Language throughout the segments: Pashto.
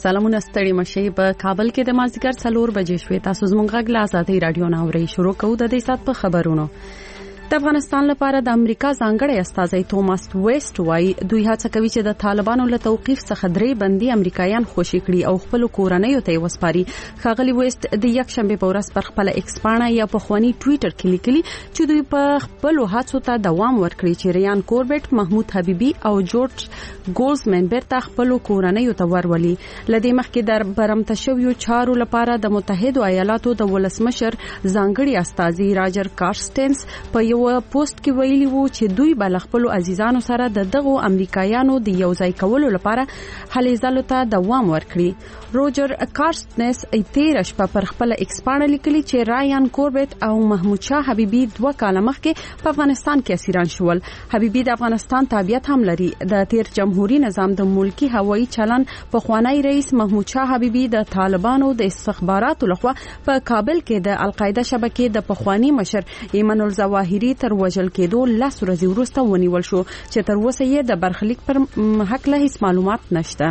سلامونه ستړي مشي په کابل کې د مازیګر 4 بجې شوې. تاسو زموږ غږ له آزادۍ رادیو نه اورئ. شروع کوو د دې سات په خبرونو. د افغانستان لپاره د امریکا ځانګړی استازی توماس ویسټ وايي دوی هڅه کوي چې د طالبانو له توقيف څخه درې بندي امریکایان خوشي کړي او خپل کورنۍ ته وسپاري. ښاغلي ویسټ د یک شنبه په ورځ پر خپل ایکس پاڼه یا په خواني ټوئیټر کې لیکلي چې دوی په خپل هڅو ته دوام ورکړي چې ریان کوربټ، محمود حبیبي او جورج ګولزمن بیرته خپل کورنۍ ته ورولي. لدې مخکې د برمته شویو چارو لپاره د متحده ایالاتو د ولسمشر ځانګړي استازي راجر کارسټنس په یو پوسټ کې ویلي وو چې دوی بل خپل عزیزانو سره د دغو امریکایانو د یوځای کولو لپاره هلې ځلو ته دوام ورکړي. روجر کارسټنس 13 شپه پر خپل ایکس پاڼه لیکلي چې رایان کوربټ او محمود شاه حبیبي 2 کال مخکې په افغانستان کې اسیران شول. حبیبي د افغانستان تابعیت هم لري. د تیر جمهوریت نظام د ملکی هوایی چلن په خوانی رئیس محمود شاه حبیبي د طالبانو د استخباراتو لخوا په کابل کې د القاعده شبکې د پخوانی مشر ایمن الظواهری تر وژل کېدو 10 ورځې وروسته ونیول شو چې تر اوسه یې د برخلیک پر حق له هیڅ معلومات نشته.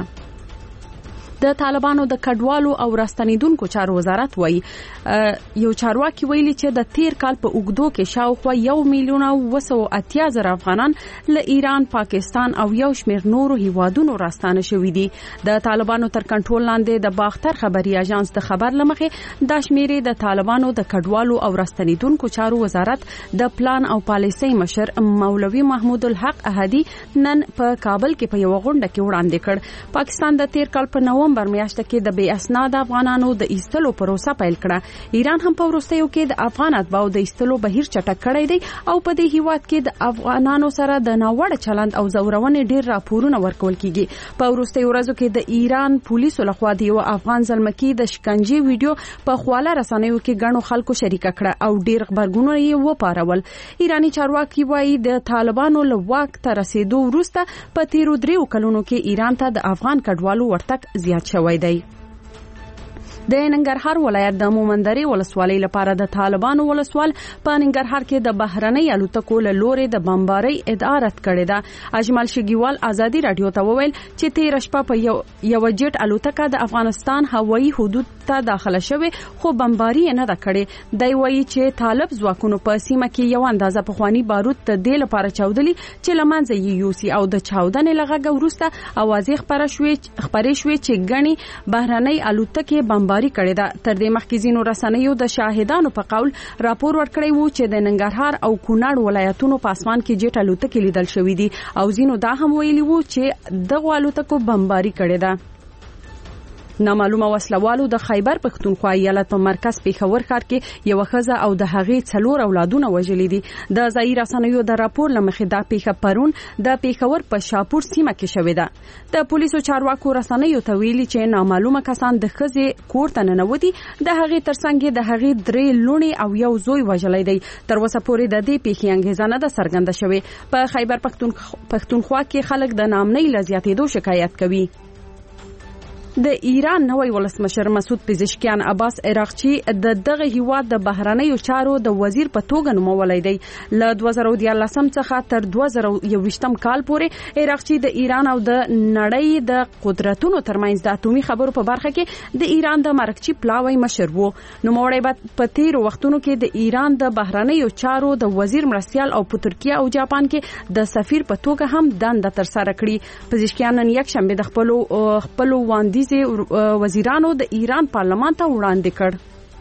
د طالبانو د کډوالو او راستنیدونکو چارو وزارت وایي یو چارواکي ویلي چې د تیر کال په اوګدو کې شاوخوا 1,280,000 افغانان له ایران، پاکستان او یو شمېر نورو هیوادونو راستانه شوي دي. د طالبانو تر کنټرول لاندې د باختر خبري اژانس د خبر لمخې د شمیرې د طالبانو د کډوالو او راستنیدونکو چارو وزارت د پلان او پالیسۍ مشر مولوي محمود الحق احدي نن په کابل کې په یو غونډه کې وړاندې کړ. پاکستان د تیر کال په نومبر میاشت کې د بې اسناد افغانانو د ایستلو پروسه پیل کړه. ایران هم په وروستیو کې د افغان اتباعو د ایستلو بهیر چټک کړی دی او په دې هیواد کې د افغانانو سره د ناوړه چلند او زورونې ډیر راپورونه ورکول کیږي. په وروستیو ورځو کې د ایران پولیسو لخوا د یو افغان زلمکی د شکنجې ویډیو په خواله رسنیو کې ګڼو خلکو شریک کړه او ډیر خبرګونونه یې وپارول. ایرانی چارواکي وایي د طالبانو له واک ته رسیدو وروسته په تیرو 3 کلونو کې ایران ته د افغان کډوالو ورتګ زیات شوی دی. د ننګرهار ولایت د مومندرې ولسوالۍ لپاره د طالبانو ولسوال په ننګرهار کې د بهرنۍ الوتکو له لوري د بمبارۍ ادعا رد کړې ده. اجمل شګیوال ازادي رادیو ته وویل چې 13 شپه په یو جټ الوتکه د افغانستان هوایي حدود ته داخله شوه خو بمباري نه ده کړې. دی وایي چې طالب ځواکونو په سیمه کې یو اندازه پخوانی بارود ته د لپاره چاودلي چې لمنځه یې یوسي او د چاودنې لغږ وروسته اوازې خبرې شوې چې غني بهرنۍ الوتکه بمباري کړی دا. تر دې مخکې ځینو رسنیو د شاهدانو په قول راپور ورکړی وو چې د ننګرهار او کونړ ولایتونو په اسمان کې جټ الوتکې لیدل شوې دي او ځینو دا هم ویلي وو چې دغه الوتکو بمباري کړی ده. نامعلومه وسلوالو د خیبر پښتونخوا ایالت په مرکز پیښور ښار کې یو ښځه او د هغې 4 اولادونه وژلي دي. د ځایي رسنیو د راپور لمخې دا پیښه پرون د پیښور په شاپور سیمه کې شوې ده. د پولیسو چارواکو رسنیو ته ویلي چې نامعلومه کسان د ښځې کور ته ننوتي. د هغې ترڅنګ د هغې 3 لوڼې او یو زوی وژلي دی. تر اوسه پورې د دې پیښې انګیزه نه ده څرګنده شوې. په خیبر پښتونخوا کې خلک د نامنۍ لزیاتېدو شکایت کوي. د ایران نوی ولسمشر مسعود پزشکیان عباس عراقچی د دغه هیواد د بهرنیو چارو د وزیر په توګه نومولای دی. له 2014 څخه تر 2021 کال پورې عراقچی د ایران او د نړۍ د قدرتونو ترمنځ د اټومي خبرو په برخه کې د ایران د مرکزی پلاوی مشر وو. نوموړی په تیر وختونو کې د ایران د بهرنیو چارو د وزیر مرستیال او په ترکیه او جاپان کې د سفیر په توګه هم دنده تر سره کړې. پزشکیان نن یک شنبه د خپل وړاندیز وزیرانو د ایران پارلمان ته وړاندې کړ.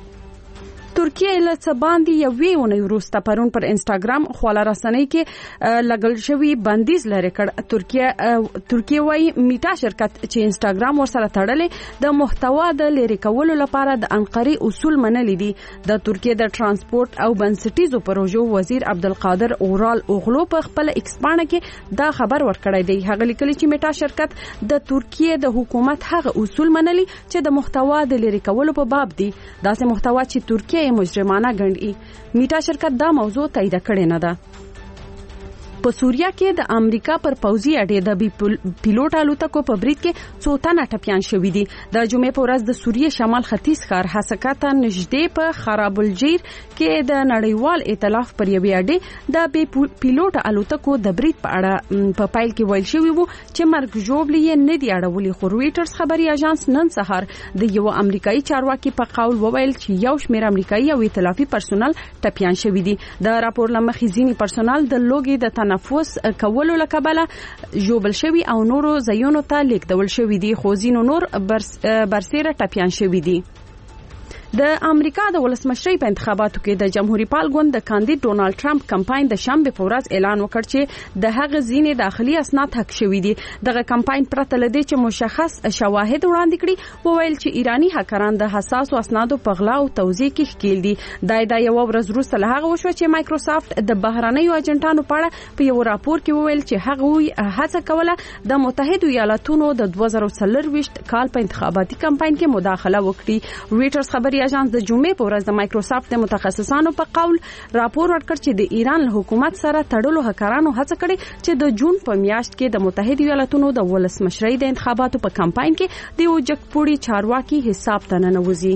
ترکیه له څه باندې یوې ونې وروسته پرون پر انستاګرام خواله رسنۍ کې لګل شوی بندیز لري کړ. ترکیه وايي میټا شرکت چې انستاګرام ورسره تړلې د محتوا د لری کولو لپاره د انقره اصول منلي دي. د ترکیه د ترانسپورت او بنسټیزو پروژو وزیر عبدالقادر اورال اوغلو په خپل ایکس پاڼه کې دا خبر ورکړی دی. هغه لیکلي چې میټا شرکت د ترکیه د حکومت هغه اصول منلي چې د محتوا د لری کولو په باب دي. داسې محتوا چې ترکیه مجرمانه ګڼي. میټا شرکت دا موضوع تایید کړې نه ده. په سوریه کې د امریکا پر پوځي اډې د پیلوټ الوتکو په برید کې 100 تنه ټپيان شوي دي. د جمعې په ورځ د سوریې شمال ختیځ ښار حسکاته نږدې په خراب الجیر کې د نړیوال ائتلاف پر یوې اډې د پیلوټ الوتکو د برید په اړه په پایل کې ویل شوی وو چې مرګ ژوبلې نه دی اړولې. خو رويټرز خبري اژانس نن سهار د یو امریکایي چارواکي په قول وویل چې یو شمېر امریکایي او ائتلافي پرسونل ټپيان شوي دي. د راپور لمخې ځینی پرسونل د لوګي د تنفس کولو لکبله جوبل شوی او نورو ځایونو ته لیږدول شوی دي، خو ځینو نور برسېره ټپيان شوي دي. د امریکا د ولسمشرۍ په انتخاباتو کې د جمهوریت پال ګوند د کاندید ډونالد ټرمپ کمپاین د شنبه په ورځ اعلان وکړ چې د هغه ځینې داخلي اسناد حق شوي دي. دغه کمپاین پرته لدی چې مشخص شواهد وړاندې کړي وویل چې ایرانی هکران د حساسو اسنادو په غلا او توزیع کې ښکیل دي. دا یو ورځ وروسته له هغه وشو چې مایکروسافت د بهرنیو اجنټانو په اړه په یو راپور کې وویل چې هغه هڅه کوله د متحده ایالاتونو د 2024 کال په انتخاباتي کمپاین کې مداخله وکړي. رويټرز خبري اژانس د جمعې په ورځ د مایکروسافت د متخصصانو په قول راپور ورکړ چې د ایران له حکومت سره تړلو هکرانو هڅه کړې چې د جون په میاشت کې د متحده ایالاتونو د ولسمشرۍ د انتخاباتو په کمپاین کې د یو جګپوړي چارواکي حساب ته ننوځي.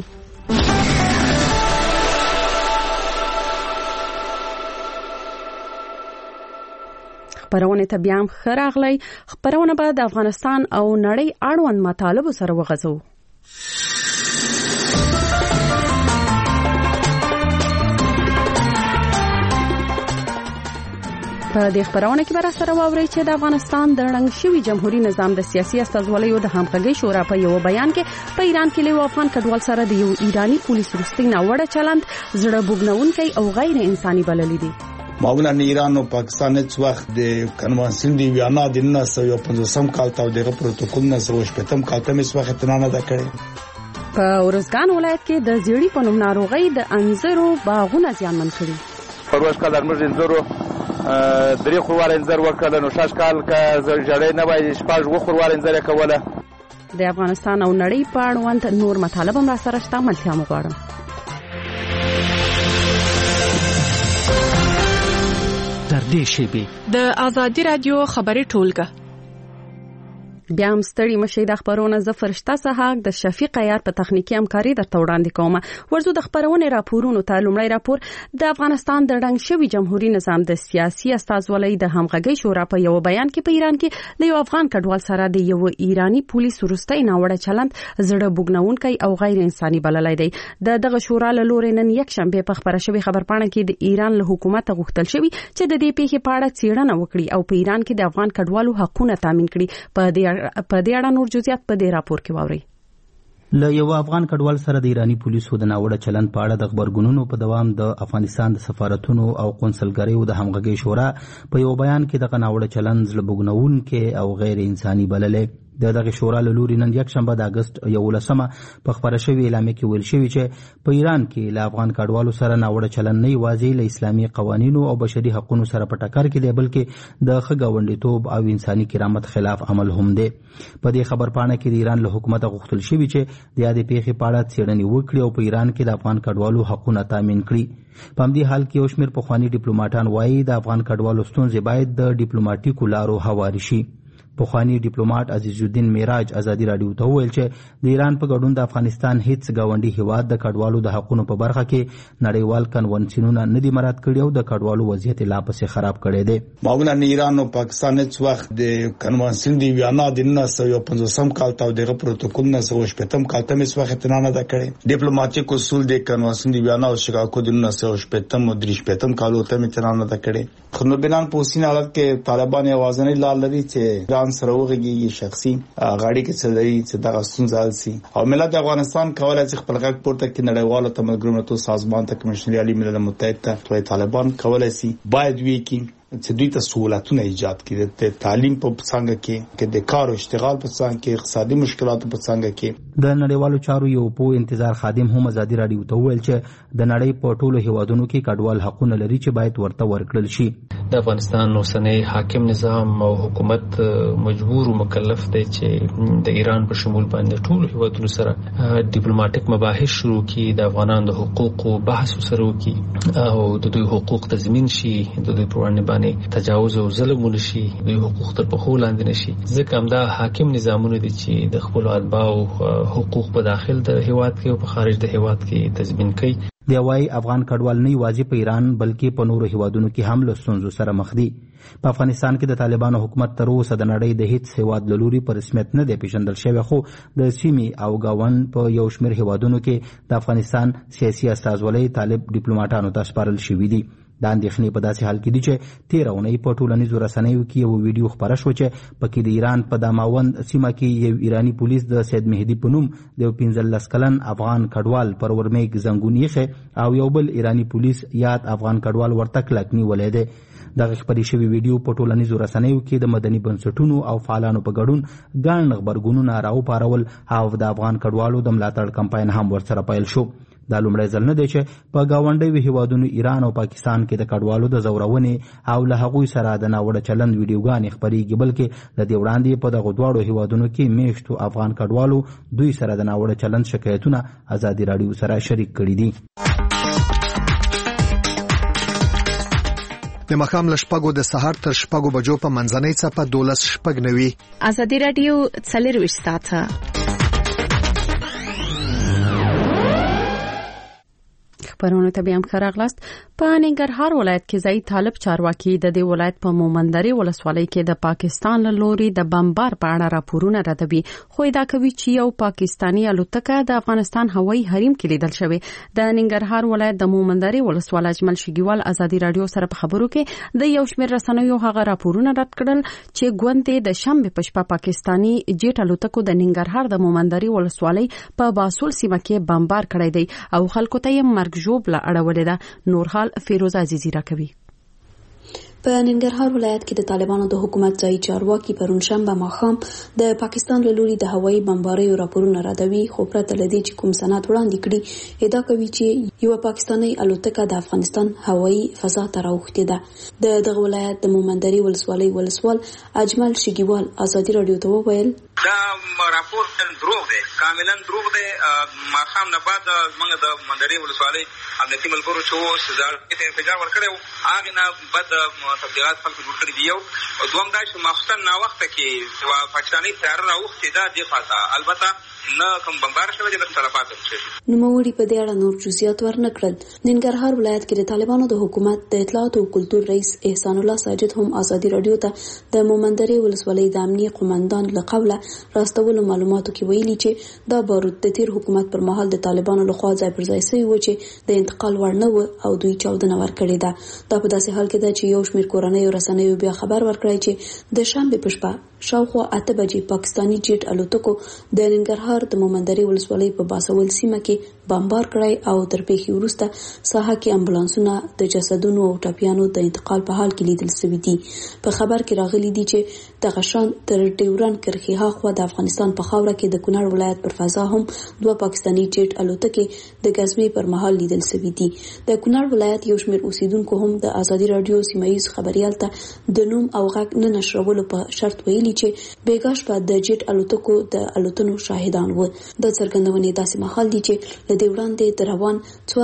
خبرونه ته بیا هم ښه راغلی. خبرونه به د افغانستان او نړۍ اړوند مطالب سره وغځو. په دې خبرونه کې به را سره واوري چې د افغانستان د رنګ شوی جمهوریت نظام د سیاسي استازولیو د همغږي شورا په یو بیان کې په ایران کې له افغان کډوال سره د یو ایرانی پولیس وروستي ناوړه چلند زړه بوګنونکی او غیر انساني بللی دي. معمولا ایران او پاکستان هیڅ وخت د کنوانسیون دی ویانا د 1950 کال ته د پروتوکول 1950 کال ته هیڅ وخت نه ده کړې. په ورزګان ولایت کې د زیړی په نوم ناروغي د انځرو باغونه زیانمن کړي. پروژه کال درمج انځرو درې خوروار انځر وکړل نو شاش کال کا جړې نه وای شپږ خوروار انځر کوله. د افغانستان او نړۍ په اړوند نور مطالب هم را سره شته. ملتیا مغواړم تر دې شیبې د ازادي رادیو خبري ټولګه بیا هم ستړي مشه د خبرونه ز فرشته صحاق د شفیق عیار په تخنیکی همکاري درته وړاندې کوم. ورزو د خبرونه راپورونو ته لومړی راپور د افغانستان د رنګ شوی جمهوریت نظام د سیاسي استازولۍ د همغږي شورا په یو بیان کې په ایران کې له یو افغان کډوال سره د یو ایرانی پولیس وروستي ناوړه چلند زړه بوګنونکی او غیر انساني بللی دی. دغه شورا له لوري نن یک شنبه په خبره شوی خبرپاڼه کې د ایران له حکومت غوښتل شوی چې د دې پیښې په اړه څېړنه وکړي او په ایران کې د افغان کډوالو حقوقونه تامین کړي. په دې اړه نور جزئیات په دې راپور کې واوري. له یو افغان کډوال سره د ایرانی پولیسو د ناوړه چلند په اړه د خبرګونونو په دوام د افغانستان د سفارتونو او قونسلګریو د همغږي شورا په یو بیان کې د ناوړه چلند زړه بوګنونکي او غیر انساني بللې. دغه شورا له لوري نن یک شنبه د اگست 11 په خبره شوی اعلامیه کې ویل شوی چې په ایران کې له افغان کډوالو سره ناوړه چلند نه یوازې له اسلامي قوانینو او بشري حقوقو سره په ټکر کې دی بلکې د خګاونډیتوب او انساني کرامت خلاف عمل هم دی. په دې خبرپاڼه کې د ایران له حکومت غوښتل شوی چې د یادې پیښې په اړه څېړنې وکړي او په ایران کې د افغان کډوالو حقوقونه تامین کړي. په همدې حال کې یو شمېر پخواني ډیپلوماټان وایي د افغان کډوالو ستونزې باید د ډیپلوماټیکو لارو هواري شي. پخوانی ډیپلوماټ عزیز الدین میراج ازادي رادیو ته وویل چې د ایران په ګډون د افغانستان هیڅ گاونډي هیواد د کډوالو د حقوقو په برخه کې نړیوال کنونسیونونه نه دي مراعات کړي او د کډوالو وضعیت لا پسې خراب کړی دی. معمولا ایران او پاکستان هیڅ وخت د کنونسیون دی ویانا د 1950 کال ته د پروتوکول 1950 کال ته هیڅ وخت نه ده کړې. ډیپلوماټیک اصول د کنونسیون دی ویانا او شیکاګو د 1950 او 1953 کال ته نه ده کړې. خو نو بنان په اوسنی حالت کې طالبان یوازې لار لري چې سره وغږیږي شخصي غاړي کې څلري چې د غسون ځالسي او ملت افغانستان کولای شي خپل غږ پورته کړي نړیوالو تمدنونو سازمان ته کمیشنري علی ملل متحد ته طالبان کولای شي باید وی کې چې دوی ته سہولتونه ایجاد کړي د تعلیم په څنګه کې د کار او اشتغال په څنګه کې اقتصادي مشکلاتو په څنګه کې. د نړیوالو چارو یو په انتظار خادم هم ازادي رادیو ته ویل چې د نړۍ په ټولو هیوادونو کې کډوال حقوقونه لري چې باید ورته ورکړل شي. د افغانستان اوسنی حاکم نظام او حکومت مجبور او مکلف دی چې د ایران په شمول باندې ټولو هیوادونو سره ډیپلوماټیک مباحث شروع کړي، د افغانانو د حقوقو بحث سره وکړي او د دوی حقوق تضمین شي، د دوی په وړاندې باندې تجاوز او ظلم ونشي، دوی حقوق تر پخو لاندې نشي. ځکه همدا حاکم نظامونه دي چې د خپل اتباعو حقوق په داخل د هیواد کې او په خارج د هیواد کې تضمین کوي. دی وايي افغان کډوال نه یوازې په ایران بلکې په نورو هیوادونو کې هم له ستونزو سره مخ دي. په افغانستان کې د طالبانو حکومت تر اوسه د نړۍ د هیڅ هیواد له لوري په رسمیت نه دی پیژندل شوی، خو د سیمې او گاوند په یو شمېر هیوادونو کې د افغانستان سیاسي استازولۍ طالب ډیپلوماټانو ته سپارل شوي دي. دا اندېښنې په داسې حال کې دي چې تېره اونۍ په ټولنیزو رسنیو کې یو ویډیو خپره شو چې پکې د ایران په داماوند سیمه کې یو ایراني پولیس د سید مهدي په نوم د 15 کلن افغان کډوال پر ورمیږ زنګون ایښی او یو بل ایراني پولیس یاد افغان کډوال ورته کلک نیولی دی. دغه خپرې شوې ویډیو په ټولنیزو رسنیو کې د مدني بنسټونو او فعالانو په ګډون ګڼ غبرګونونه راوپارول او د افغان کډوالو د ملاتړ کمپاین هم ورسره پیل شو. دا لومړی ځل نه دی چې په ګاونډیو هیوادونو ایران او پاکستان کې د کډوالو د زورونې او له هغوی سره د ناوړه چلند ویډیوګانې خپرېږي، بلکې له دې وړاندې په دغو دواړو هیوادونو کې میشتو افغان کډوالو دوی سره د ناوړه چلند شکایتونه ازادي راډیو سره شریک کړي دي. د ماښام له 6 د سهار تر 6 بجو په منځنۍ څپه 12:09 ازادي راډیو 24 ساعته خبرونه ته بیا هم خراغلاست. په ننګرهار ولایت کې ځای طالب چارواکي د دې ولایت په مومندري ولسوالۍ کې د پاکستان له لوري د بمبار په اړه راپورونه راځي، خو دا کوي چې یو پاکستانی الوتکه د افغانستان هوایي حریم کې لیدل شوی. د ننګرهار ولایت د مومندري ولسوالۍ اجمل شګیوال ازادي راډیو سره په خبرو کې د یو شمېر رسنیو هغه راپورونه رد کړل چې ګوندې د شنبه په شپه پاکستانی جیټ الوتکو د ننګرهار د مومندري ولسوالۍ په باسول سیمه کې بمبار کړی دی او خلکو ته یې مرګ جوړ اړولې ده. نور حال فیروز عزیزی راکوي. په ننګرهار ولایت کې د طالبانو د حکومت ځای چارواکي پرون شنبه ماښام د پاکستان له لوري د هوایي بمباریو راپورونه راځي، خو پرته له دې چې کوم سند وړاندې کړي ادعا کوي چې یو پاکستاني الوتکه د افغانستان هوایي فضا ته راوښتې ده. دغه ولایت د مومندري ولسوالۍ ولسوال اجمل شګیوال ازادي راډیو ته وویل دا راپور دروغ دی، کاملا دروغ دی. ماښام نه بعد موږ د مومندري ولسوالۍ امنیتي ملګرو چې وزارت ته انفجار ورکړی، هغه نه بعد تبلیغات خلکو جوړ کړي دي. او دوم دا چې مخصوصا نا وخت کې پاکستاني طیاره راوښتې ده د خاطر البته نه کوم بمبار شوی د تلفات شوی. نوموړي په دې اړه نور جزئیات ورنکړل. ننګرهار ولایت کې د طالبانو د حکومت د اطلاعات او کلتور رئیس احسان الله ساجد هم ازادي راډیو ته د مومندري ولسوالۍ د امنیه قومندان له قبله راستولو معلوماتو کې ویلي چې دا بارود د تیر حکومت پر مهال د طالبانو لخوا ځای پر ځای شوی و چې د انتقال وړ نه و او دوی چاودنه ورکړې ده. دا په داسې حال کې ده چې یو شمېر کورنۍ او رسنیو بیا خبر ورکړی چې د شنبه په شپه شاوخوا 8 بجې پاکستاني جیټ الوتکو د ننګرهار د مومندري ولسوالۍ په باسول سیمه کې بمبار کړی او تر پیښې وروسته ساحه کې امبولانسونه د جسدونو او ټپیانو د انتقال په حال کې لیدل شوي دي. په خبر کې راغلي دي چې د غشان تر ډیورن کرخي هاخوا د افغانستان په خاوره کې د کونړ ولایت پر فضا هم 2 پاکستاني جیټ الوتکې د غزوې پر مهال لیدل شوي دي. د کونړ ولایت یو شمېر اوسیدونکو هم د ازادي راډیو سیمایي خبريال ته د نوم او غږ نه نشرولو په شرط ویلي چې بیګاش په د جیټ الوتکو د الوتنو شاهدان وو. د څرګندونې داسې مهال دي چې لدې وړاندې د روان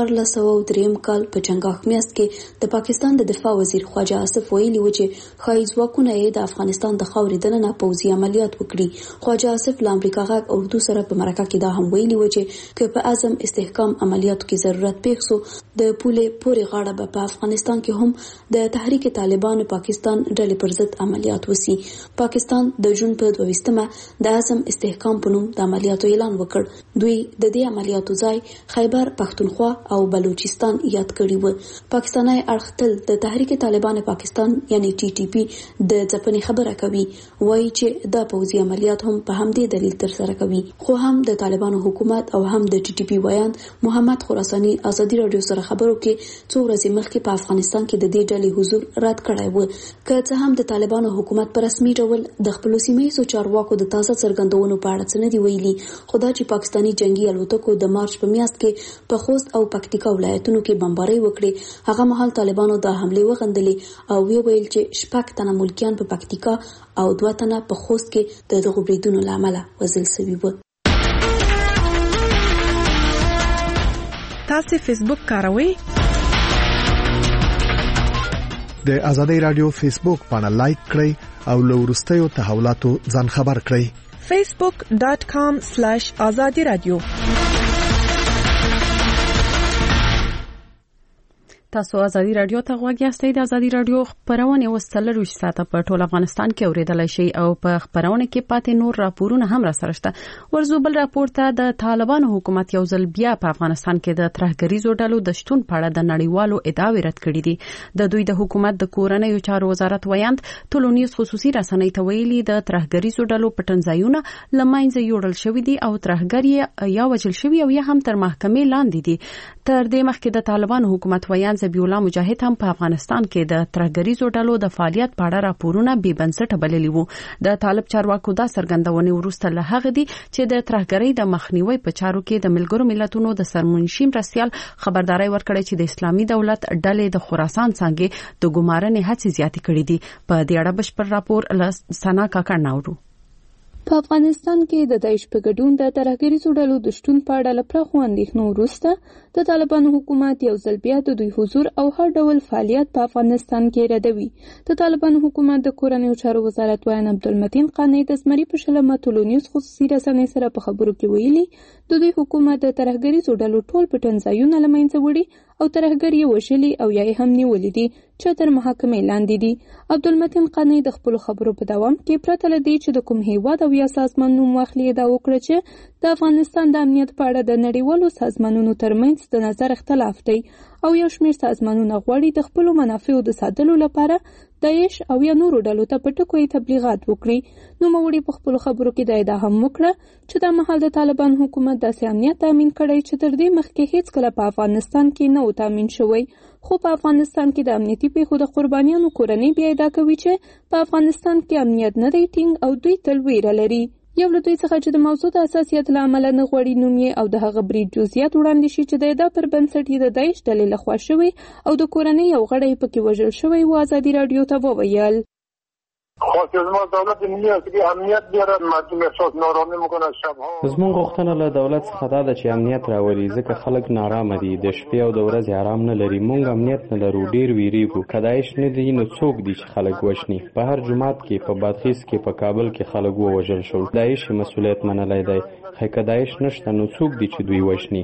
1403 کال په چنګاښ میاشت کې د پاکستان د دفاع وزیر خواجه آصف ویلي و چې ښایي ځواکونه یې د افغانستان د خاورې دننه پوځي عملیات وکړي. خواجه آصف له امریکا غږ اردو سره په مرکه کې دا هم ویلي و چې که په اعظم استحکام عملیاتو کې ضرورت پیښ سو د پولې پورې غاړه په افغانستان کې هم د تحریک طالبان پاکستان ډلې پر ضد عملیات وسی. پاکستان د جون په 22مه د اعظم استحکام په نوم د عملیاتو اعلان وکړ. دوی د دې عملیاتو ځای خیبر پختونخوا او بلوچستان یاد کړی و. پاکستاني اړخ تل د تحریک طالبان پاکستان یعنی TTP د ځپنې خبره کوي، وایي چې دا پوځي عملیات هم په همدې دلیل ترسره کوي. خو هم د طالبانو حکومت او هم د TTP ویان محمد خراساني ازادي راډیو سره خبرو کې څو ورځې مخکې په افغانستان کې د دې ډلې حضور رد کړی و. که څه هم د طالبانو حکومت په رسمي ډول د خپل سیمه‌ییزو چارواکو د تازه څرګندونو په اړه څه نه دی ویلي، خو دا چې پاکستاني جنگي الوتکو د مارچ په میاشت کې په خوست او پکتیکا ولایتونو کې بمبارۍ وکړې، هغه مهال طالبانو دا حمله وغندلې او ویل چې 6 تنه ملکیان په پکتیکا او 2 تنه په خوست کې د دغو بریدونو له امله وژل شوي وو. تاسو فیسبوک کاروئ؟ د آزادۍ رادیو فیسبوک باندې لایک کړئ او له وروستیو تحولاتو ځان خبر کړئ. facebook.com/azadi radio. تاسو ازادي رادیو ته غوږ یاستئ. د ازادي رادیو خبرونه وسلر ساعته په ټول افغانستان کې اوریدلای شي او په خبرونه کې پاتې نور راپورونه هم را سره شته. ورزو بل راپور ته د طالبانو حکومت یو ځل بیا په افغانستان کې د ترهګریزو ډلو د شتون په اړه د نړیوالو ادعاوې رد کړې دي. د دوی د حکومت د کورنیو چارو وزارت ویاند ټولنیز خصوصي رسنۍ ته ویلي د ترهګریزو ډلو پټنځایونه لمنځه یوړل شوې دي او ترهګری یا وجل شوی او یا هم تر محکمې لاندې دي. تر دې مخکې د طالبانو حکومت ویاند زبی الله مجاهد هم په افغانستان کې د ترهګریزو ډلو د فعالیت په اړه راپورونه بې بنسټه بللي وو. د طالب چارواکو دا څرګندونه وروسته له هغه دي چې د ترهګرۍ د مخنیوي په چارو کې د ملګرو ملتونو د سرمنشي مرستیال خبرداري ورکړې چې د اسلامي دولت ډلې د خراسان څنګه د ګمارنې هڅې زیاتې کړې دي. په دې اړه بشپړ راپور سنا کاکړ ناورو. په افغانستان کې د داعش په ګډون د ترهګریزو ډلو د شتون په اړه له پراخو اندېښنو وروسته د طالبانو حکومت یو ځل بیا د دوی حضور او هر ډول فعالیت په افغانستان کې ردوي. د طالبانو حکومت د کورنیو چارو وزارت ویان عبدالمتین قانی د زمري په شلمه ټولنیز خصوصي رسنۍ سره په خبرو کې ویلي د دوی حکومت د ترهګریزو ډلو ټول پټنځایونه له منځه وړي او ترهګر یې وشلي او یا هم نیولې دي چې تر محاکمې لاندې دي. عبدالمتین قانی د خپل خبرو په دوام کې پرته لدی چې د کوم هیواد او یا سازمان نوم واخلي دا وکړه چې د افغانستان د امنیت په اړه د نړیوالو سازمانونو ترمنځ د نظر اختلاف دی او یو شمېر سازمانونه غواړي د خپل منافعو د ساتلو لپاره داعش او یا نورو ډلو ته په ټکو تبلیغات وکړي. نو موري په خپل خبرو کې دا ادعا هم وکړه چې د مهال د طالبان حکومت داسې امنیت تامین کړی چې تر دې مخکې هیڅ کله په افغانستان کې نه و تامین شوی. خو په افغانستان کې د امنیتي پیښو د قربانیانو کورنۍ بیا ادعا کوي چې په افغانستان کې امنیت نه دی ټینګ او دوی تل ویره لري. یو له دوی څخه چې د موضوع د حساسیت له امله نه غواړي نوم یې او د هغه برید جزئیات وړاندې شي چې د ادعا پر بنسټ یې د داعش ډلې لخوا شوی او د کورنۍ یو غړی پکې وژل شوی و. ازادي رادیو ته وویل زموږ غوښتنه له دولت څخه دا ده چې امنیت راولي ځکه خلک نارامه دي د شپې او د ورځې آرام نه لري. موږ امنیت نه لرو ډیر ویریږو. که داعش نه دي نو څوک دي چې خلک وژني؟ په هر جمعات کې په بادغیس کې په کابل کې خلک ووژل شول. داعش مسؤلیت منلی دی. خو که داعش نشته نو څوک دي چې دوی وژني؟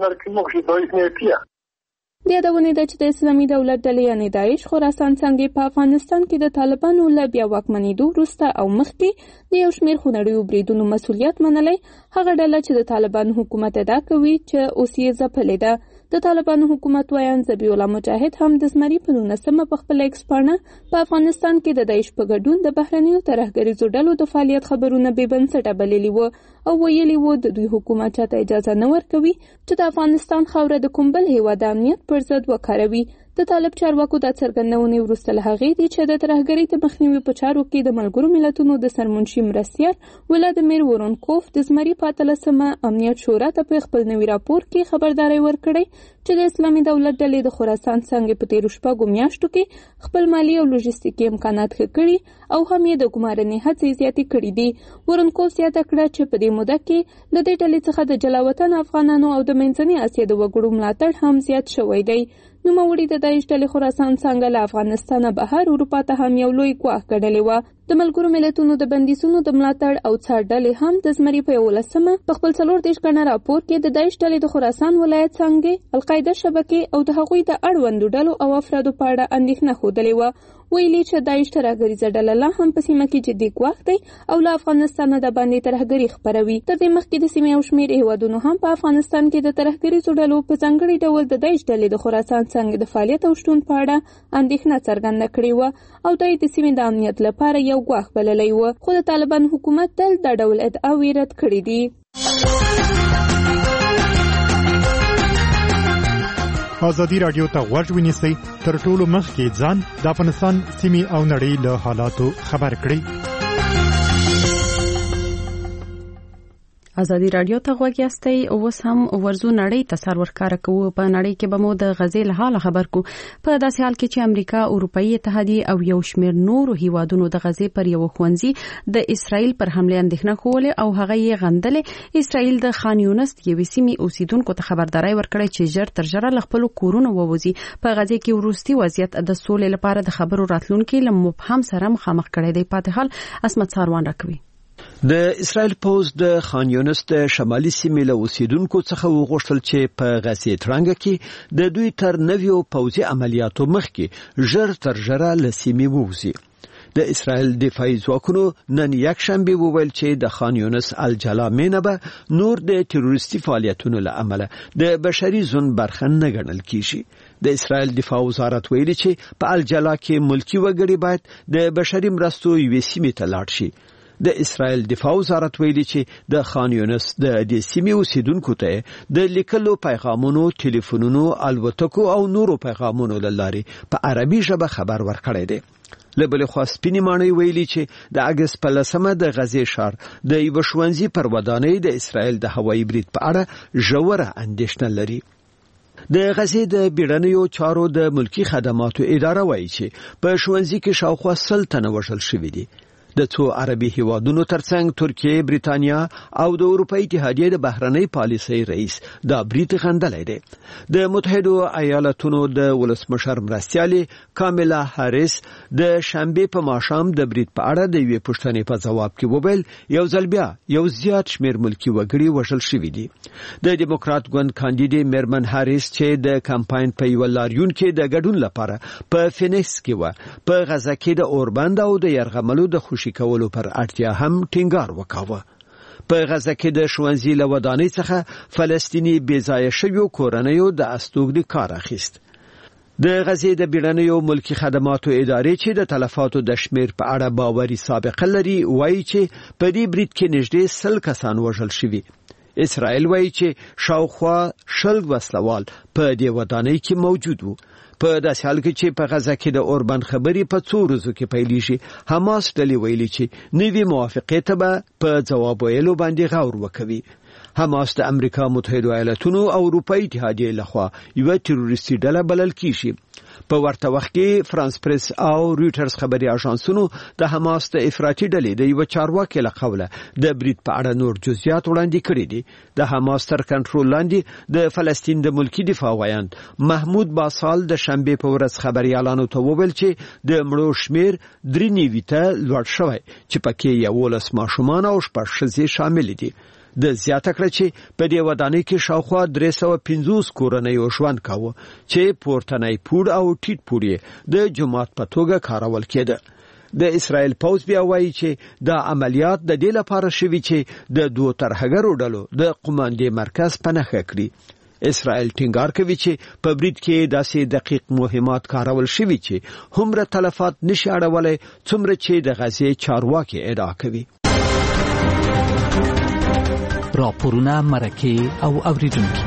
د یادونې ده چې د اسلامي دولت ډلې یعنې داعش خراسان څنګه په افغانستان کې د طالبانو له بیا واکمنېدو وروسته او مخکې د یو شمېر خونړیو بریدونو مسؤلیت منلی. هغه ډله چې د طالبانو حکومت ادعا کوي چې اوس یې ځپلې ده. د طالبانو حکومت ویان زبی الله مجاهد هم د زمري په 19 په خپل ایکس پاڼه په افغانستان کې د داعش په ګډون د بهرنیو ترهګریزو ډلو د فعالیت خبرونه بې بنسټه بللي وو او ویلي وو د دوی حکومت چاته اجازه نه ورکوي چې د افغانستان خاوره د کوم بل هیواد امنیت پر ضد وکاروي. د طالب چارواکو د څرګندونې وروسته له هغې دي چې د ترهګرۍ د مخنیوي په چارو کې د ملګرو ملتونو د سرمنشي مرستیال ولادیمیر وورونکوف د زمري په 13مه امنیت شورا ته په خپل نوي راپور کې خبرداري ورکړې چې د اسلامي دولت ډلې د خراسان څنګه په تیرو شپږو میاشتو کې خپل مالی او لوجستیکي امکانات ښه کړي او هم یې د ګمارنې هڅې زیاتې کړې دي. وورونکوف زیاته کړه چې په دې موده کې له دې ډلې څخه د جلاوطن افغانانو او د منځنۍ اسیا د وګړو ملاتړ هم زیات شوی دی. نوموړي د داعش ډلې خراسان څنګه له افغانستانه بهر اروپا ته هم یو لوی ګواښ ګڼلې وه. د ملګرو ملتونو د بندیزونو د ملاتړ او څار ډلې هم د زمري په 11مه په خپل 34 ګڼه راپور کې د داعش ډلې د خراسان ولایت څنګه القاعده شبکې او د هغوی د اړوندو ډلو او افرادو په اړه اندېښنه ښودلې وه. ویلي چې داعش ترهګریزه ډله لا هم په سیمه کې جدي ګواښ دی او له افغانستانه د باندې ترهګري خپروي. تر دې مخکې د سیمې او شمېر هیوادونو هم په افغانستان کې د ترهګریزو ډلو په ځانګړي ډول د داعش ډلې د خراسان څنګه د فعالیت او شتون په اړه اندېښنه څرګنده کړې وه او دوی د سیمې د امنیت لپاره یو ګواښ بللی و. خو د طالبان حکومت تل دا ډول ادعاوې رد کړې دي. ازادي رادیو ته غوږ ونیسئ تر ټولو مخکې ځان د افغانستان سیمې او نړۍ له حالاتو خبر کړئ. ازادي رادیو ته غوږ یاستئ. اوس هم ورزو نړۍ ته سر ورکاره کوو. په نړۍ کې به مو د غزې له حاله خبر کو. په داسې حال کې چې امریکا، اروپאי اتحادیه او یو شمېر نورو هیوادونو د غزې پر یو ښوونځي د اسرائیل پر حمله اندېښنه کوله او هغه یې غندلې. اسرائیل د خان یونس یوې سیمې اوسیدونکو ته خبرداري ورکړې چې ژر تر ژره له خپل کورونو ووځي. په غزې کې وروستي وضعیت د سولې لپاره د خبرو راتلونکو له مبهم سره مخامخ کړي دی. پاتې حال اسمت ساروان راکوي. د اسرائیل پوز د خان یونس د شمالي سیمې له اوسیدونکو څخه وغوښتل چې په غزې ترانګ کې د دوی تر نویو پوځي عملیاتو مخکې ژر تر ژره له سیمې ووځي. د اسرائیل دفاعي ځواکونو نن یک شنبه وویل چې د خان یونس الجلا مینه به نور د تروریستي فعالیتونو له امله د بشري ژوند برخه نه ګڼل کیږي. د اسرائیل دفاع وزارت ویلي چې په الجلا کې ملکی وګړي باید د بشري مرستو یوې سیمې ته لاړ شي. د اسرائیل دفاع وزارت ویلي چې د خان یونس د دې سیمې اوسیدونکو ته د لیکلو پیغامونو، ټلیفونونو، الوتکو او نورو پیغامونو له لارې په عربي ژبه خبر ورکړی دی. له بلې خوا سپینې ماڼۍ ویلي چې د اګست په 10 د غزې ښار د یو ښوونځي پر ودانۍ د اسرائیل د هوایي برید په اړه ژوره اندېښنه لري. د غزې د بیړنیو چارو د ملکی خدماتو اداره وایي چې په ښوونځي کې شاوخوا 100 تنه وژل شوي دي. د څو عربي هیوادونو ترڅنګ ترکیه، بریتانیا او د اروپאי اتحادیه د بهرنۍ پالیسۍ رئیس دا برید غندلی دی. د متحدو ایالاتونو د ولسمشر مرستیالې کاملا هاریس د شنبه په ماښام د برید په اړه د یوې پوښتنې په ځواب کې وویل یو ځل بیا یو زیات شمیر ملکی وګړي وژل شوي دي. د دیموکرات ګوند کاندید میرمن هاریس چې د کمپاین په یو لاریون کې د ګډون لپاره په فینکس کې و، په غزه کې د اوربند او د یرغملو د خوشي کولو پر اړتیا هم ټینګار وکاوه. په غزه کې د ښوونځي له ودانۍ څخه فلسطینی بېځایه شویو کورنیو د استوګنې کار اخیست. د غزې د بیړنیو ملکی خدماتو ادارې چې د تلفاتو د شمیر په اړه باوري سابقه لري وایي چې په دې برید کې نږدې 100 کسان وژل شوي. اسرائیل وایي چې شاوخوا 100 وسلوال په دې ودانۍ کې موجود وو. په داسې حال کې چې په غزه کې د اوربند خبرې په څو ورځو کې پیلېږي، حماس ډلې ویلي چې نوي موافقې ته به په ځواب ویلو باندې غور وکوي. حماس د امریکا متحده ایالاتونو او اروپאי اتحادیه لخوا یو تروریستي ډله بلل کیږي. په ورته وخت کې فرانس پریس او رويټرز خبري اژانسونو د حماس د افراطي ډلې د یو چارواکي له قوله د برید په اړه نور جزئیات وړاندې کړي دي. د حماس تر کنټرول لاندې د فلسطین د ملکی دفاع وایند محمود باسال د شنبه په ورځ خبريالانو ته وویل چې د مړو شمیر 93 ته لوړ شوی چې پکې 11 ماشومان او 6 ښځې شامل دي. د زیاته کړ چې په دې ودانۍ کې شاوخوا 350 کورنۍ ژوند کاوه چې پورتنی پوړ او ټیټ پوړ د جماعت په توګه کارول کېده. د اسرائیل پوز بیا وایي چې دا عملیات د دې لپاره شوي چې د دوه ترهګرو ډلو د قوماندې مرکز په نښه کړي. اسرائیل ټینګار کوي چې په برید کې داسې دقیق مهمات کارول شوي چې همره تلفات نشي اړولای څومره چې د غزې چارواکي ادعا کوي. راپورونه، مرکه او اوریدونکي.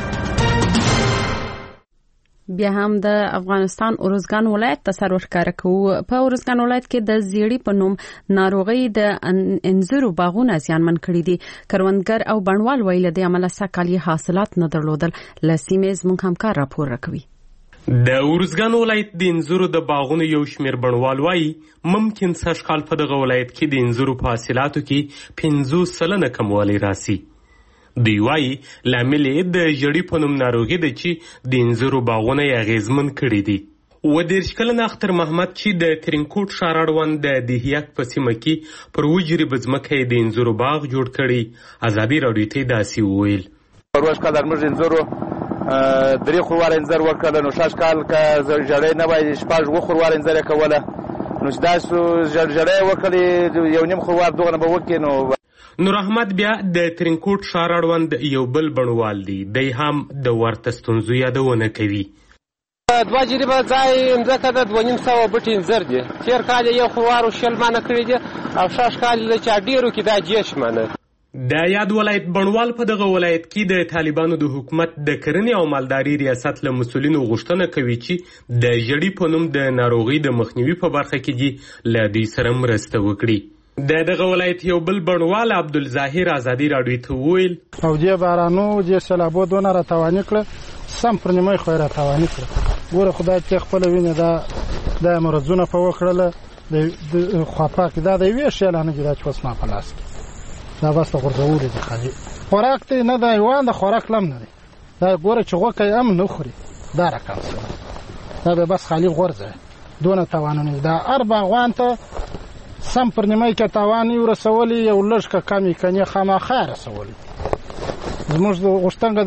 بیا هم د افغانستان اورزګان ولایت ته سر ورکاره کوو. په اورزګان ولایت کې د زیړی په نوم ناروغي د انځرو باغونه زیانمن کړي دي. کروندګر او بڼوال ویل د عمله سکالي حاصلات نه درلودل. لسیمه زموږ همکار راپور راکوي. د اورزګان ولایت د انځرو د باغونو یو شمیر بڼوال وایي ممکن سږکال په دغه ولایت کې د انځرو په حاصلاتو کې 50% کموالی راسي. دوی وایي لامل د ژړی په نوم ناروغي ده چې د انځرو باغونه یې اغیزمن کړي دي. 30 کلن اختر محمد چې د ترینکوټ ښار اړوند د دیهیک په سیمه کې پر وجري بځمکه د انځرو باغ جوړ کړي. ازادي راډیو ته داسې وویل. روش کال موږ انځرو درې خوروار انځر وکړل نو شاش کال کا ژړی نه وای شپږ خوروار انځر کوله نو داسو ژړی وکړي یو نیم خوروار دغه نه وکړي. نو نور احمد بیا د ترینکوټ ښار اړوند یو بل بڼوال دی. دی هم د ورته ستونزو یادونه کوي. 2 جریبه ځای مځکه د 2.5 بټي انځر دي. تیر کال یو خوارو شل مانه کړی دي او شاش کال له چا ډیرو کې دا جېش مانه. د یاد ولایت بڼوال په دغه ولایت کې د طالبانو د حکومت د کرنې او مالداري ریاست له مسولینو غوښتنه کوي چې د ژړی په نوم د ناروغي د مخنیوي په برخه کې دي له دې سره مرسته وکړي. دغه ولایت یو بل بڼوال عبدالظاهر ازادي راډیو ته وویل او دې بارانو دې سیلابو دونه راتواني کړه سم پر نیمه خو راتواني کړه ګوره خدای ته خپل ویني دا مرزونه په وکړله د خواپاک دا د وی شیلانه جدا چې وسما پلاس دا واسطه ورغوري دي خالي خوراک ته نه دا یوان د خوراک لم نه دا ګوره چې غوکه ام نه خوري دا راکاو دا به بس خالي غورځه دونه توانونه دا اربع غوانته سم پر نیمه کې توانی ورسولي یو لږه کمی کني خامخا رسولي زموږ د غشتنګ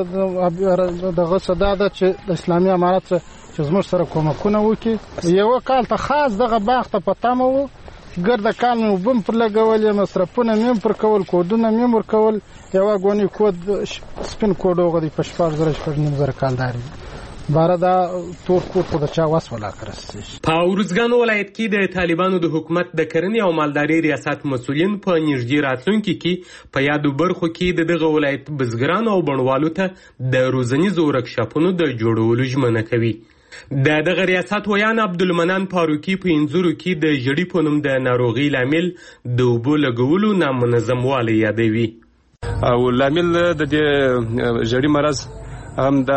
د غصدا د اسلامي امارات چې زموږ سره کومکونه وکي یو کال ته خاص دغه باغ ته پتامو ګرد کال مې وبم پر لګولې مصرفونه مې پر کول کودونه مې ور کول یو غونی کود سپین کوډ وغدي په 4000 کالداري باردا تور کو په چا واس ولا کرسي په ورزګان ولایت کې د طالبانو د حکومت د کرنې او مالداري ریاست مسؤلین په نږدې راتلونکي کې په یادو برخو کې دغه ولایت بزګران او بڼوالو ته د روزنیزو ورکشاپونو د جوړولو ژمنه کوي. دغه ریاست ویان عبدالمنان فاروقي په انځورو کې د ژړې په نوم د ناروغي لامل د اوبو لګولو نامنظموالی یادوي. او لامل د ژړې مرض هم د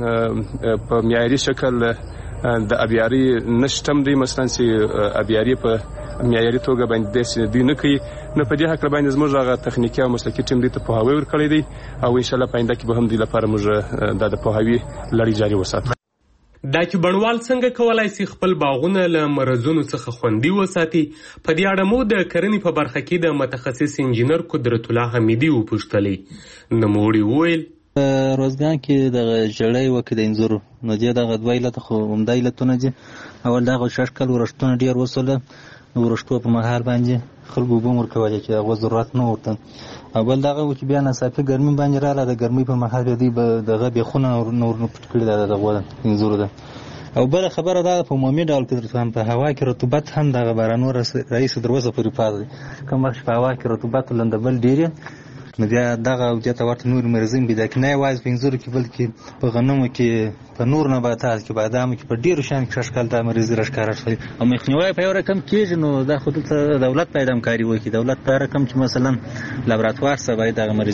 په معیاري شکل د ابياري نشتم دی مثلا سي ابياري په معیاري توګه باندې د نه کوي نو په دې حق باندې زموږ هغه تخنیکی او مسلکي ټیم دې ته په هاوی ورکړی دی او ان شاء الله پاینده کې به هم دې لپاره موږ د په هاوی لړۍ جاري وساتو. دا چې بڼوال څنګه کولای شي خپل باغونه له مرزونو څخه خوندي وساتي په دې اړه مو د کرنې په برخه کې د متخصص انجینر قدرت الله حمیدي وپوښتلی. نوموړي وویل روزګان کې د جړۍ وکړ د انځورو نو دې دغه دوه علت خو همدا علتونه دي. اول دغه شکل ورشتونه ډیر وسوله ورشتو په محل باندې خلکو به مور کوي چې هغه ضرورت نه ورته اول دغه چې بیا ناڅاپي ګرمي باندې رااله د ګرمي په محل دی دغه بخونه نور پټ کړی دغه انځور ده. او بل خبره ده په عمومي ډول کې په هوا کې رطوبت هم دغه بارانو رئیس دروازه پورې پاتې کوم وخت په هوا کې رطوبت لندبل ډیر نو بیا دغه او دته ورته نور مرزین بيد کې نه واز پنځور کې بلکې په غنمو کې په نور نباتات کې بادام کې په ډیرو شان کې شکل د مرز رشکارات شي او مخنیوي په یو رقم کېږي نو د خود دولت پیدا کاری وکي دولت په رقم چې مثلا لابراتوار سره د مرز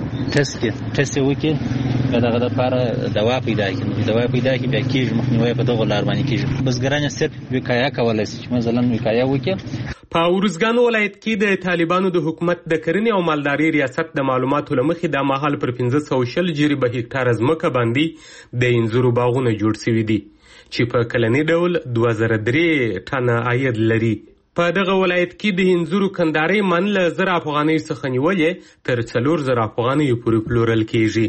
ټیسټ وکي دغه د لپاره دوا پیدا کی بیا کېږي مخنیوي په دغه لار باندې کېږي بزګران صرف وکایا کولای شي مثلا وکایا وکي. په ورزګان ولایت کې د طالبانو د حکومت د کرنې او مالداري ریاست د معلوماتو لمخې د مهال پر 1540 جریبه هکتار ځمکه باندې د انځورو باغونه جوړ شوي دي چې په کلنی ډول 2003 ټنه عاید لري. په دغه ولایت کې د انځورو کنداري من له 1000 افغانۍ څخه نیولې تر 4000 افغانۍ پورې پلورل کېږي.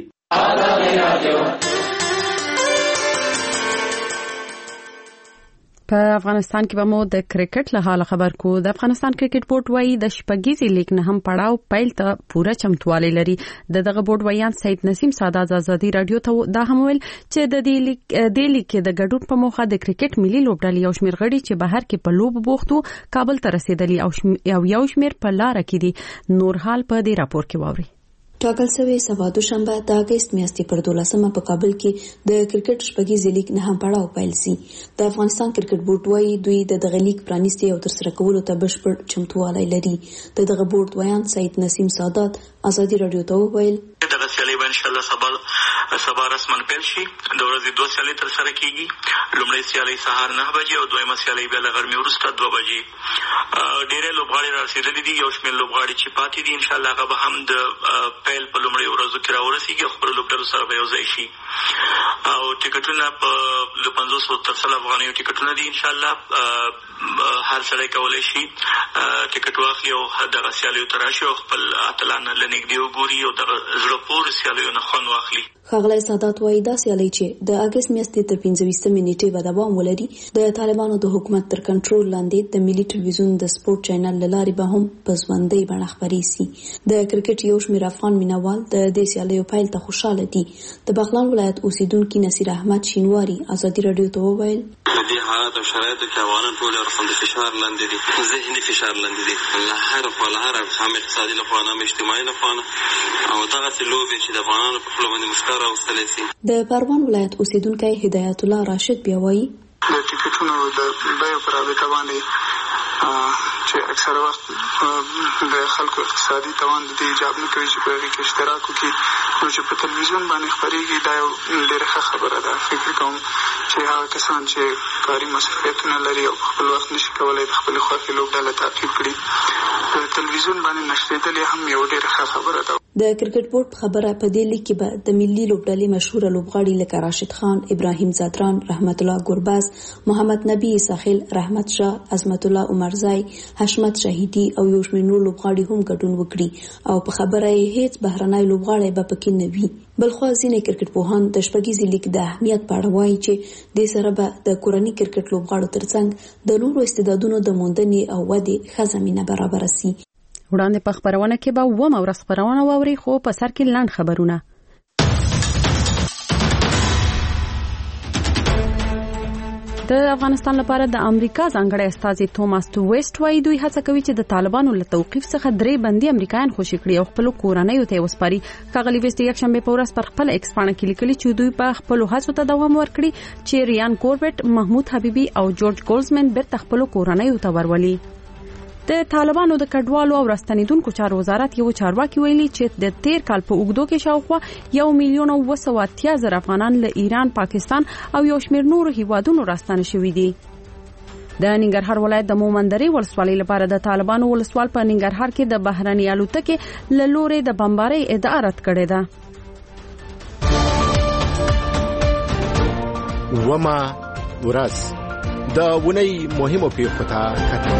په افغانستان کې به مو د کرکټ له حاله خبر کو. د افغانستان کرکټ بورډ وايي د شپږیزې لیګ نه هم پړاو پیل ته پوره چمتووالی لري. دغه بورډ ویان سید نسیم سادات آزادي رادیو ته دا هم ویل چې د دې لیګ کې د ګډون په موخه د کرکټ ملي لوبډلې یو شمېر غړي چې بهر کې په لوب بوختو کابل ته رسیدلی او یو شمېر په لار کې دي. نور حال په دې راپور کې واوري. ټاکل شوی سبا دوشنبه د اگست میاشتې پر 12مه په کابل کې د کرکټ شپږیزې لیګ نه هم پړاو پیل شي. د افغانستان کرکټ بورډ وايي دوی د دغه لیګ پرانیستي او ترسره کولو ته بشپړ چمتووالی لري. دغه بورډ ویان سید نسیم سادات آزادي رادیو ته وویل دغه سیالي به ان شاء الله سبا رسمن پیل شي. د ورځې 2 سیالي ترسره کیږي. لومړی سیالي سهار 9 بجې او دویمه سیالي بیا له غرمې وروسته 2 بجې. ډېرې لوبغاړي راسېدلي دي. یو شمېر لوبغاړي چې پاتې دي ان شاء الله هغه به هم د پیل په لومړۍ ورځو کې راورسېږي او خپلو لوبډلو سره به یو ځای شي. او ټکټونه په 500 تر 100 افغانیو ټکټونه دي. ان شاء الله هر سړی کولی شي ټکټ واخلي او دغه سیالیو ته راشي او خپل اتلان له نږدې وګوري او دغه زړه پورې سیالیو نه خوند واخلي. ښاغلی سادات وایي دا سیالۍ چې د اګست میاشتې تر 15 نیټې به دوام ولري د طالبانو د حکومت تر کنټرول لاندې د ملي ټلویزیون د سپورت چینل له لارې به هم په ژوندۍ بڼه خپرې شي. د کرکټ یو شمېر افغان مینوال د دې سیالیو پیل ته خوشحاله دي. د بغلان ولایت اوسیدونکي نصیر احمد شینواري آزادي رادیو ته وویل په دې حالات او شرایطو کې افغانان ټول د فشار لاندې دي، ذهني فشار لاندې دي، له هر خوا له هر هم اقتصادي له خوا هم اجتماعي له خوا او دغسې لوبې چې د افغانانو په خوله باندې مسکا راوستلی شي. د پروان ولایت اوسیدونکی هدایت الله راشد بیا وایي د ټکټونو د بیو په رابطه باندې چې اکثره وخت د خلکو اقتصادي توان د دې ایجاب نه کوي چې په هغې کې اشتراک وکړي. نو چې په تلویزیون باندې خپرېږي دا یو ډېره ښه خبره ده. فکر کوم چې هغه کسان چې کاري مصروفیتونه لري او په خپل وخت نشي کولی د خپلې خوښې لوبډله تعقیب کړي، په تلویزیون باندې نشریدل یې هم یو ډېره ښه خبره ده. د کرکټ بورډ خبره په دې لیک کې به د ملي لوبډلې مشهوره لوبغاړي لکه راشد خان، ابراهیم زادران، رحمت الله ګورباز، محمد نبی ساحل، رحمت شاه، عظمت الله عمرزای، حشمت شهیدی او یو شمېر نور لوبغاړي هم ګډون وکړي او په خبره یې هیڅ بهرنی لوبغاړی به پکې نه وي. بلخوا ځینې کرکټ پوهان د شپږیزې لیګ د اهمیت په اړه وایي چې دې سره به د کورني کرکټ لوبغاړو ترڅنګ د نورو استعدادونو د موندنې او ودې ښه زمینه برابره سي. وړاندې په خبرونه کې به ومه ورځ خبرونه واوري، خو په سر کې لنډ خبرونه. د افغانستان لپاره د امریکا ځانګړی استازي توماس ویسټ وايي دوی هڅه کوي چې د طالبانو له توقيف څخه 3 بندي امریکایان خوشي کړي او خپل کورنۍ ته وسپاري. کاغلی ویسټ یک شنبه په ورځ پر خپل ایکس باندې لیکلي چې دوی په خپل هڅو ته دوام ورکړي چې ریان کوربټ، محمود حبیبي او جورج ګولزمن بیرته خپل کورنۍ ته ورولي. د طالبانو د کډوالو او راستنیدونکو چارو وزارت یو چارواکي ویلي چې د تیر کال په اوږدو کې شاوخوا 1,280,000 افغانان له ایران، پاکستان او یو شمېر نورو هیوادونو راستنه شوي دي. د ننګرهار ولایت د مومندرې ولسوالۍ لپاره د طالبانو ولسوال په ننګرهار کې د بهرنۍ الوتکې له لوري د بمبارۍ ادعا رد کړې ده. وما ورځ د ونې مهمو پیښو ته کتل.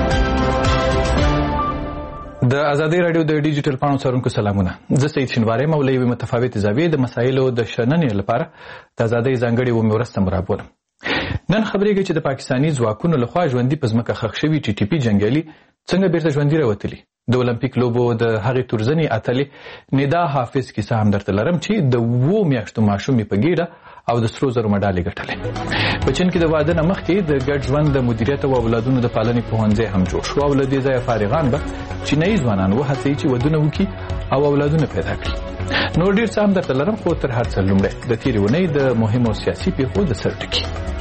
د ازادي رادیو د ډیجیټل پاڼو څارونکو سلامونه. زه سید شینواری مولوی متفاوت زاویې د مسایلو د شننې لپاره د ازادي ځانګړي و مورسته مرابولم. نن خبرېږي چې د پاکستانی ځواکونو لخوا ژوندۍ په ځمکه خښ شوي ټي ټي پی جنگیالي څنګه بیرته ژوندۍ راوتلي. د اولمپیک لوبو د هغې تورزنې اتلې ندا حافظ کیسه هم درته لرم چې د 2 میاشتو ماشومې په ګیډه او د سرو زرو مډالې ګټلې. په چین کې د واده نه مخکې د ګډ ژوند د مدیریت او اولادونو د پالنې پوهنځی هم جوړ شو او له دې ځایه فارغان به چینایي ځوانان وهڅوي چې ودونه وکړي او اولادونه پیدا کړي. نور ډېر څه هم درته لرم، خو تر هر څه لومړی د تېرې اونۍ د مهمو سیاسي پیښو د سر ټکي.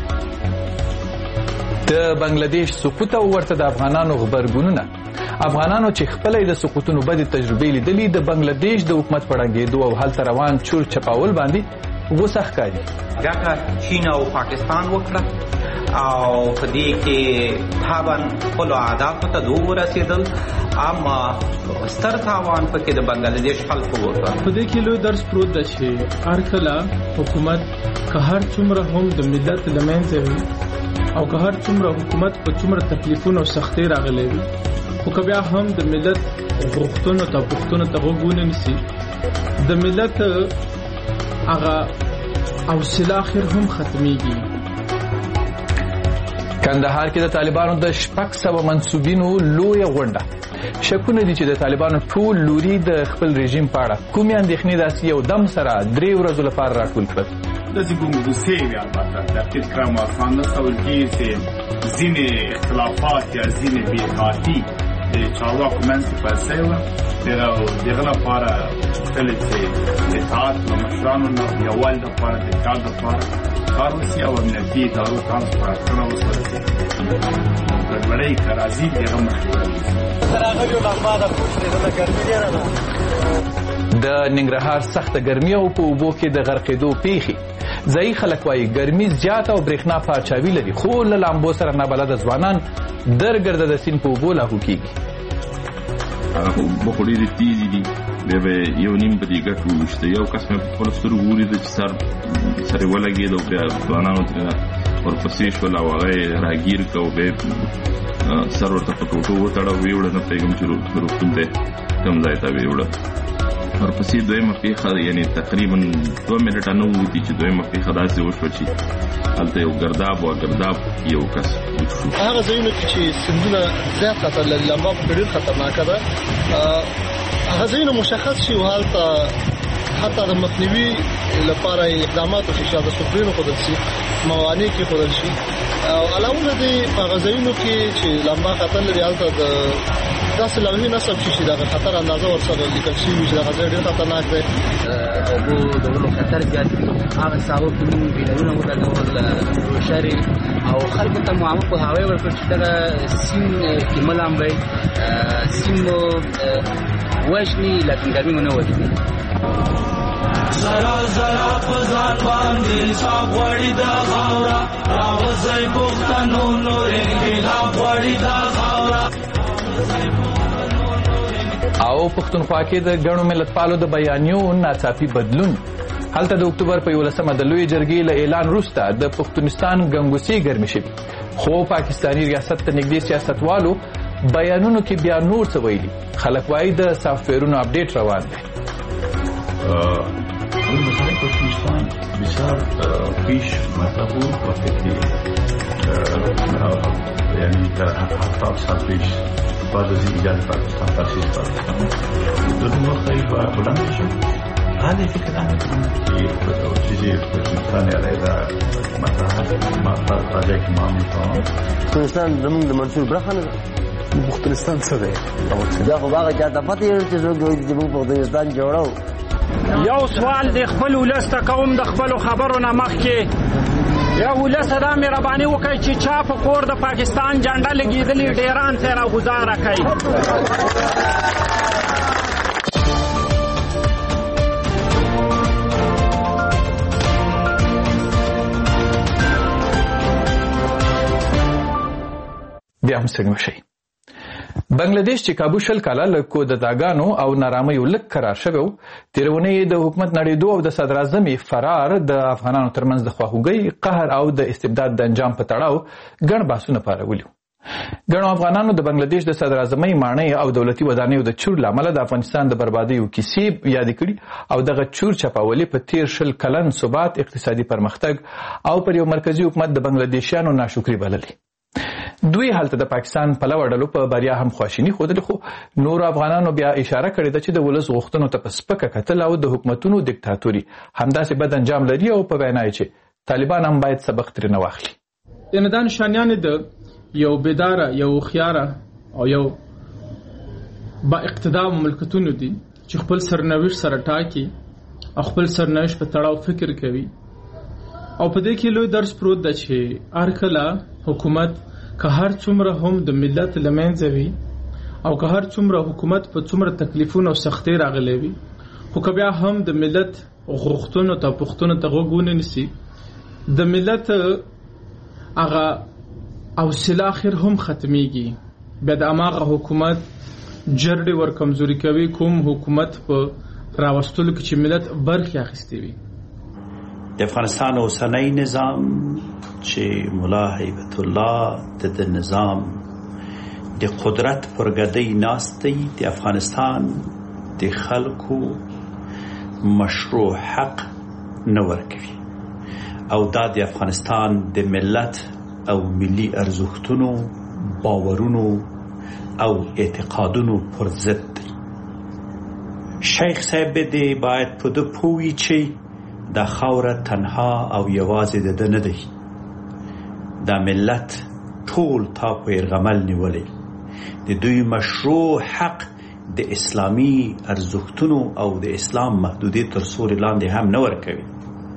د بنگلاديش سقوط او ورته د افغانانو غبرګونونه. افغانانو چې خپل د سقوطونو بدې تجربې لیدلې د بنگلاديش د حکومت پړنګېدو او هلته روان چور چپاول باندې غوسه ښکاري. ګټه چین او پاکستان وکړه او په دې کې طبعا خپل اهدافو ته ورسېدل، اما ستر تاوان پکې د بنگلاديش خلکو وکړ. په دې کې لوی درس پروت دی چې هر کله حکومت که هر څومره هم د ملت له منځه وي او که هر څومره حکومت په څومره تکلیفونو او سختۍ راغلی وي، خو که بیا هم د ملت غوښتنو ته غوږ ونه نیسي، د ملت هغه حوصله اخر هم ختمېږي. کندهار کې د طالبانو د 600 منسوبینو لویه غونډه. شکونه دي چې د طالبانو ټول لوري د خپل رژیم په اړه کومې اندېښنې داسې یو دم سره 3 ورځو لپاره راټول کړل. داسې کوم دوسیوي البته تحقیق کړم آسان نه سوال کېږي چې ځینې اختلافات یا ځینې بېاتفاقي د چارواکو منځ کې پیل شوې وه. دغه لپاره غوښتل چې د اطاعت له مشرانو نه یووالي لپاره د اتحاد لپاره کار وشي او امنیتي ادارو ته سپارښتنه وشوه چې ګډوډۍ که راځي دغه مخکې د ننګرهار سخته ګرمي او په اوبو کې د غرقېدو پیښې. ځایي خلک وایي ګرمي زیاته او برېښنا پارچاوي لري، خو له لامبو سره نابلده ځوانان درګرده د سیند په اوبو لاهو کېږي. اوبه خو ډېرې تېزې دي، بیا به یو نیم په دې ګټو وویشته. یو کس مې په خپلو سترګو ولیده چې سر یې ولګېد او بیا ځوانانو ترې ورپسې شول او هغه یې راګیر کړ او بیا سر ورته په ټوټو وتړه او ویې وړه. نه پوهېږم چې روغتون ته کوم ځای ته ویې وړه. ورپسې دویمه پیښه یعنې تقریبا 2 منټه نه ووتي چې دویمه پیښه داسې وشوه چې هلته یو ګرداب یو کس وشو. هغه ځایونو کې چې سیندونه زیات خطر لري، لمبا په ډېر خطرناکه ده، هغه ځایونه مشخص شي او هلته حتی د مخنیوي لپاره اقدامات وشي، د سپرینو ښودل شي، موانع کېښودل شي. او علاوه له دې په هغه ځایونو کې چې لمبا خطر لري هلته د داسې لوحې نصب شي چې دغه خطر اندازه ورسره لیکل شوي چې دغه ځای ډېر خطرناک دی. اوبو د ولو خطر زیات وي، هغه ساحو کې موږ بیلرونه ولګول، روشرې او خلکو ته مو عامه پوهاوی ورکړ چې دغه سیم کې ملام وي سیم وښني لکه ګرمي مونږ وځي زرا زرا فزان باندې صاحب وړي دا غاورا راوځي پښتنو نور انقلاب وړي دا غاورا او پښتونخوا کې د ګڼو ملتپالو د بیانیو ناڅاپي بدلون. هلته د اکتوبر په 11مه د لوی جرګې له اعلان وروسته د پښتونستان ګنګوسې ګرمې شوې، خو پاکستاني ریاست ته نږدې سیاستوالو بیانونو کې بیا نور څه ویلي. خلک وایي د سافټویرونو اپډیټ روان دی. مثلا پاکستان بسیار پیش مطلب بود وقتی که یعنی در 70 سال پیش بعد از ایجاد پاکستان تأسیس پاکستان در اون وقت این باید بلند شد. هذه فكرة أنا چیزی پاکستان علیه مطلب راجع که ما می‌فهمم پاکستان زمون د منصور برخه نه پاکستان څه دی دا خو هغه چاته پته یې چې څوک دوی چې موږ پاکستان جوړو. یو سوال د خپل ولس ته کوم د خپل خبرو نه مخکې یا ولس دا مهرباني وکړي چې چا په کور د پاکستان جنډه لګېدلې ډیران سره گزاره کوي. بیا هم ستړي مشئ. بنگلاديش چې کابو شل کاله له کودتاګانو او نارامیو لږ قرار شوی و، تېرونې د حکومت نړېدو او د صدراعظم فرار د افغانانو ترمنځ د خواخوږۍ، قهر او د استبداد د انجام په تړاو ګڼ بحثونه پارولي وو. ګڼو افغانانو د بنگلاديش د صدراعظمۍ ماڼۍ او دولتي ودانیو د چور له امله د افغانستان د بربادیو کیسې یادې کړي او دغه چور چپاولي په تېر شل کلن ثبات، اقتصادي پرمختګ او پر یو مرکزي حکومت د بنگلاديشیانو ناشکري بللي. دوی هلته د پاکستان پلوه ډلو په بریا هم خواشیني ښودلې، خو نورو افغانانو بیا اشاره کړې ده چې د ولس غوښتنو ته په سپکه کتل او د حکومتونو دیکتاتوري همداسې بد انجام لري او په وینا یې چې طالبان هم باید سبق ترېنه واخلي. یعنې دا نشانیانې د یو بیداره، یو هوښیاره او یو با اقتدار مملکتونو دي چې خپل سرنوشت سره ټاکي او خپل سرنوشت په تړاو فکر کوي. او په دې کې لوی درس پروت ده چې هر کله حکومت که هر څومره هم د ملت له منځه وي او که هر څومره حکومت په څومره تکلیفونو او سختۍ راغلی وي، خو که بیا هم د ملت غوښتنو ته پوښتنو ته غوږ ونه نیسي، د ملت هغه حوصله اخر هم ختمیږي. بیا د هماغه حکومت جرړې ور کمزوري کوي کوم حکومت په راوستلو کې چې ملت برخې اخیستې وي. د افغانستان اوسنی نظام چې ملا هیبت الله د نظام د قدرت پر ګدۍ ناست دی، د افغانستان د خلکو مشروع حق نه ورکوي او دا د افغانستان د ملت او ملي ارزښتونو، باورونو او اعتقادونو پر ضد دی. شیخ صاحب دې باید په دې پوهوي چې دا خاوره تنها او یوازې د ده نه دی، دا ملت ټول تا په یرغمل نیولی. د دوی مشروع حق د اسلامي ارزښتونو او د اسلام محدودې تر سوري لاندې هم نه ورکوي.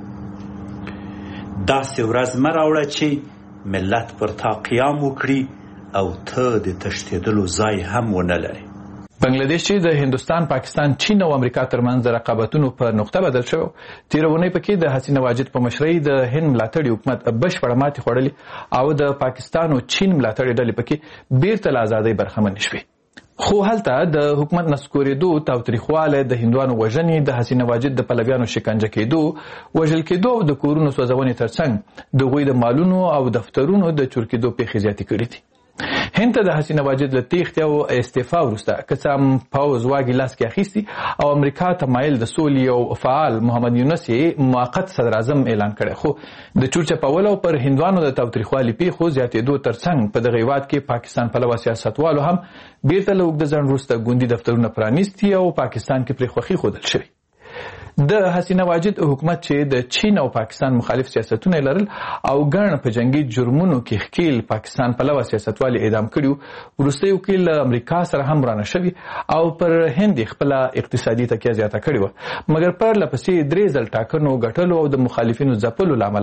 داسې ورځ مه راوړه چې ملت پر تا قیام وکړي او ته د تښتېدلو ځای هم ونه لري. بنگلاديش چې د هندوستان، پاکستان، چین او امریکا ترمنځ د رقابتونو په نقطه بدل شو، تیرونې پکې د حسینه واجد په مشرۍ د هند ملاتړي حکومت بشپړه ماتې خوړلې او د پاکستان او چین ملاتړي ډلې پکې بیرته له ازادۍ برخمن شوې. خو هلته د حکومت نسکورېدو، تاوتریخوالی، د هندوانو وژنې، د حسینه واجد د پلویانو شکنجه کېدو، وژل کېدو او د کورونو سوځونې ترڅنګ د هغوی د مالونو او دفترونو د چور کېدو پیښې زیاتې کړې دي. هند ته د حسینه واجد له تېښتې او استعفا وروسته که څه هم پوځ واګې لاس کې اخیستي او امریکا تمایل د سولې او فعال محمد یونس یې موقت صدراعظم اعلان کړی، خو د چور چپولو او پر هندوانو د تاوتریخوالي پیښو زیاتېدو ترڅنګ په دغه هېواد کې پاکستان پلوه سیاستوالو هم بیرته له اوږده ځنډ وروسته ګوندي دفترونه پرانیستي او پاکستان کې پرې خوښي ښودل شوې. د حسینه واجد حکومت چې د چین او پاکستان مخالف سیاستونه لرل او ګڼ په جنگي جرمونو کې ښکیل پاکستان پلوه سیاستوالي اعدام کړي، وروستی وکیل امریکا سره هم رانه شوي او پر هند خپله اقتصادي تکیه زیاته کړې وه، مګر پرله پسې 3 ځل ټاکنو ګټلو او د مخالفینو ځپلو له امله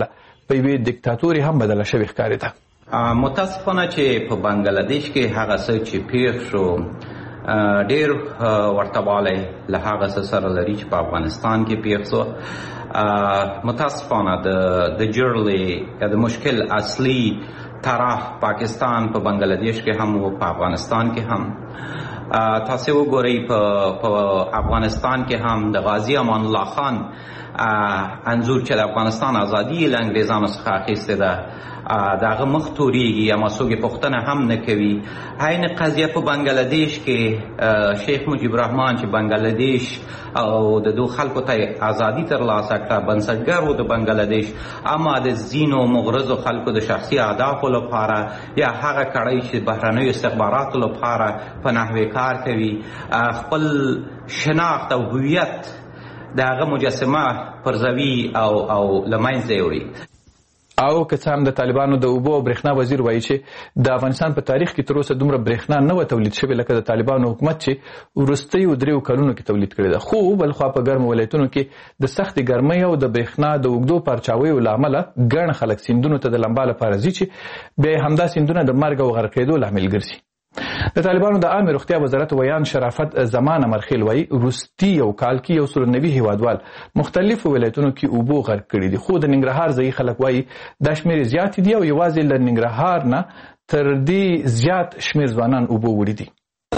په یوې دیکتاتوري هم بدله شوې ښکارېده. متاسفانه چې په بنگلادیش کې هغه څه چې پیښ شو ډېر ورته والی له هغه څه سره لري چې په افغانستان کې پیښ شو. متاسفانه د جرړې د مشکل اصلي طرف پاکستان په بنگلادیش کې هم او په افغانستان کې هم. تاسو وګورئ په افغانستان کې هم د غازی امان الله خان انځور چې د افغانستان ازادي له انګریزانو څخه اخیستې ده د هغه مخ تورېږي اما څوک پوښتنه هم نه کوي. عین قضیه په بنگلادیش کې شیخ مجیب رحمان چې بنگلادیش او د دو خلکو ته ازادي ترلاسه کړه بنسټګر و د بنگلادیش اما د ځینو مغرضو خلکو د شخصي اهدافو لپاره یا هغه کړۍ چې بهرنیو استخباراتو لپاره په نحوې کار کوي خپل شناخت او هویت د هغه مجسمه پرزوي او له منځه وړي. او که څه هم د طالبانو د اوبو او برېښنا وزیر وایي چې د افغانستان په تاریخ کې تر اوسه دومره برېښنا نه وه تولید شوې لکه د طالبانو حکومت چې وروستیو 3 کلونو کې تولید کړې ده. خو بلخوا په ګرمو ولایتونو کې د سختې ګرمۍ او د برېښنا د اوږدو پرچاویو له امله ګڼ خلک سیندونو ته د لمبا لپاره ځي چې بیا یې همدا سیندونه د مرګ او غرقېدو لامل ګرځي. د طالبانو د عامه روغتیا وزارت ویان شرافت زمان امرخیل وایي وروستي یو کال کې 190 هیوادوال مختلفو ولایتونو کې اوبو غرق کړي دي. خو د ننګرهار ځایي خلک وایي دا شمېرې زیاتې دي او یوازې له ننګرهار نه تر دې زیات شمېر ځوانان اوبو وړي دي.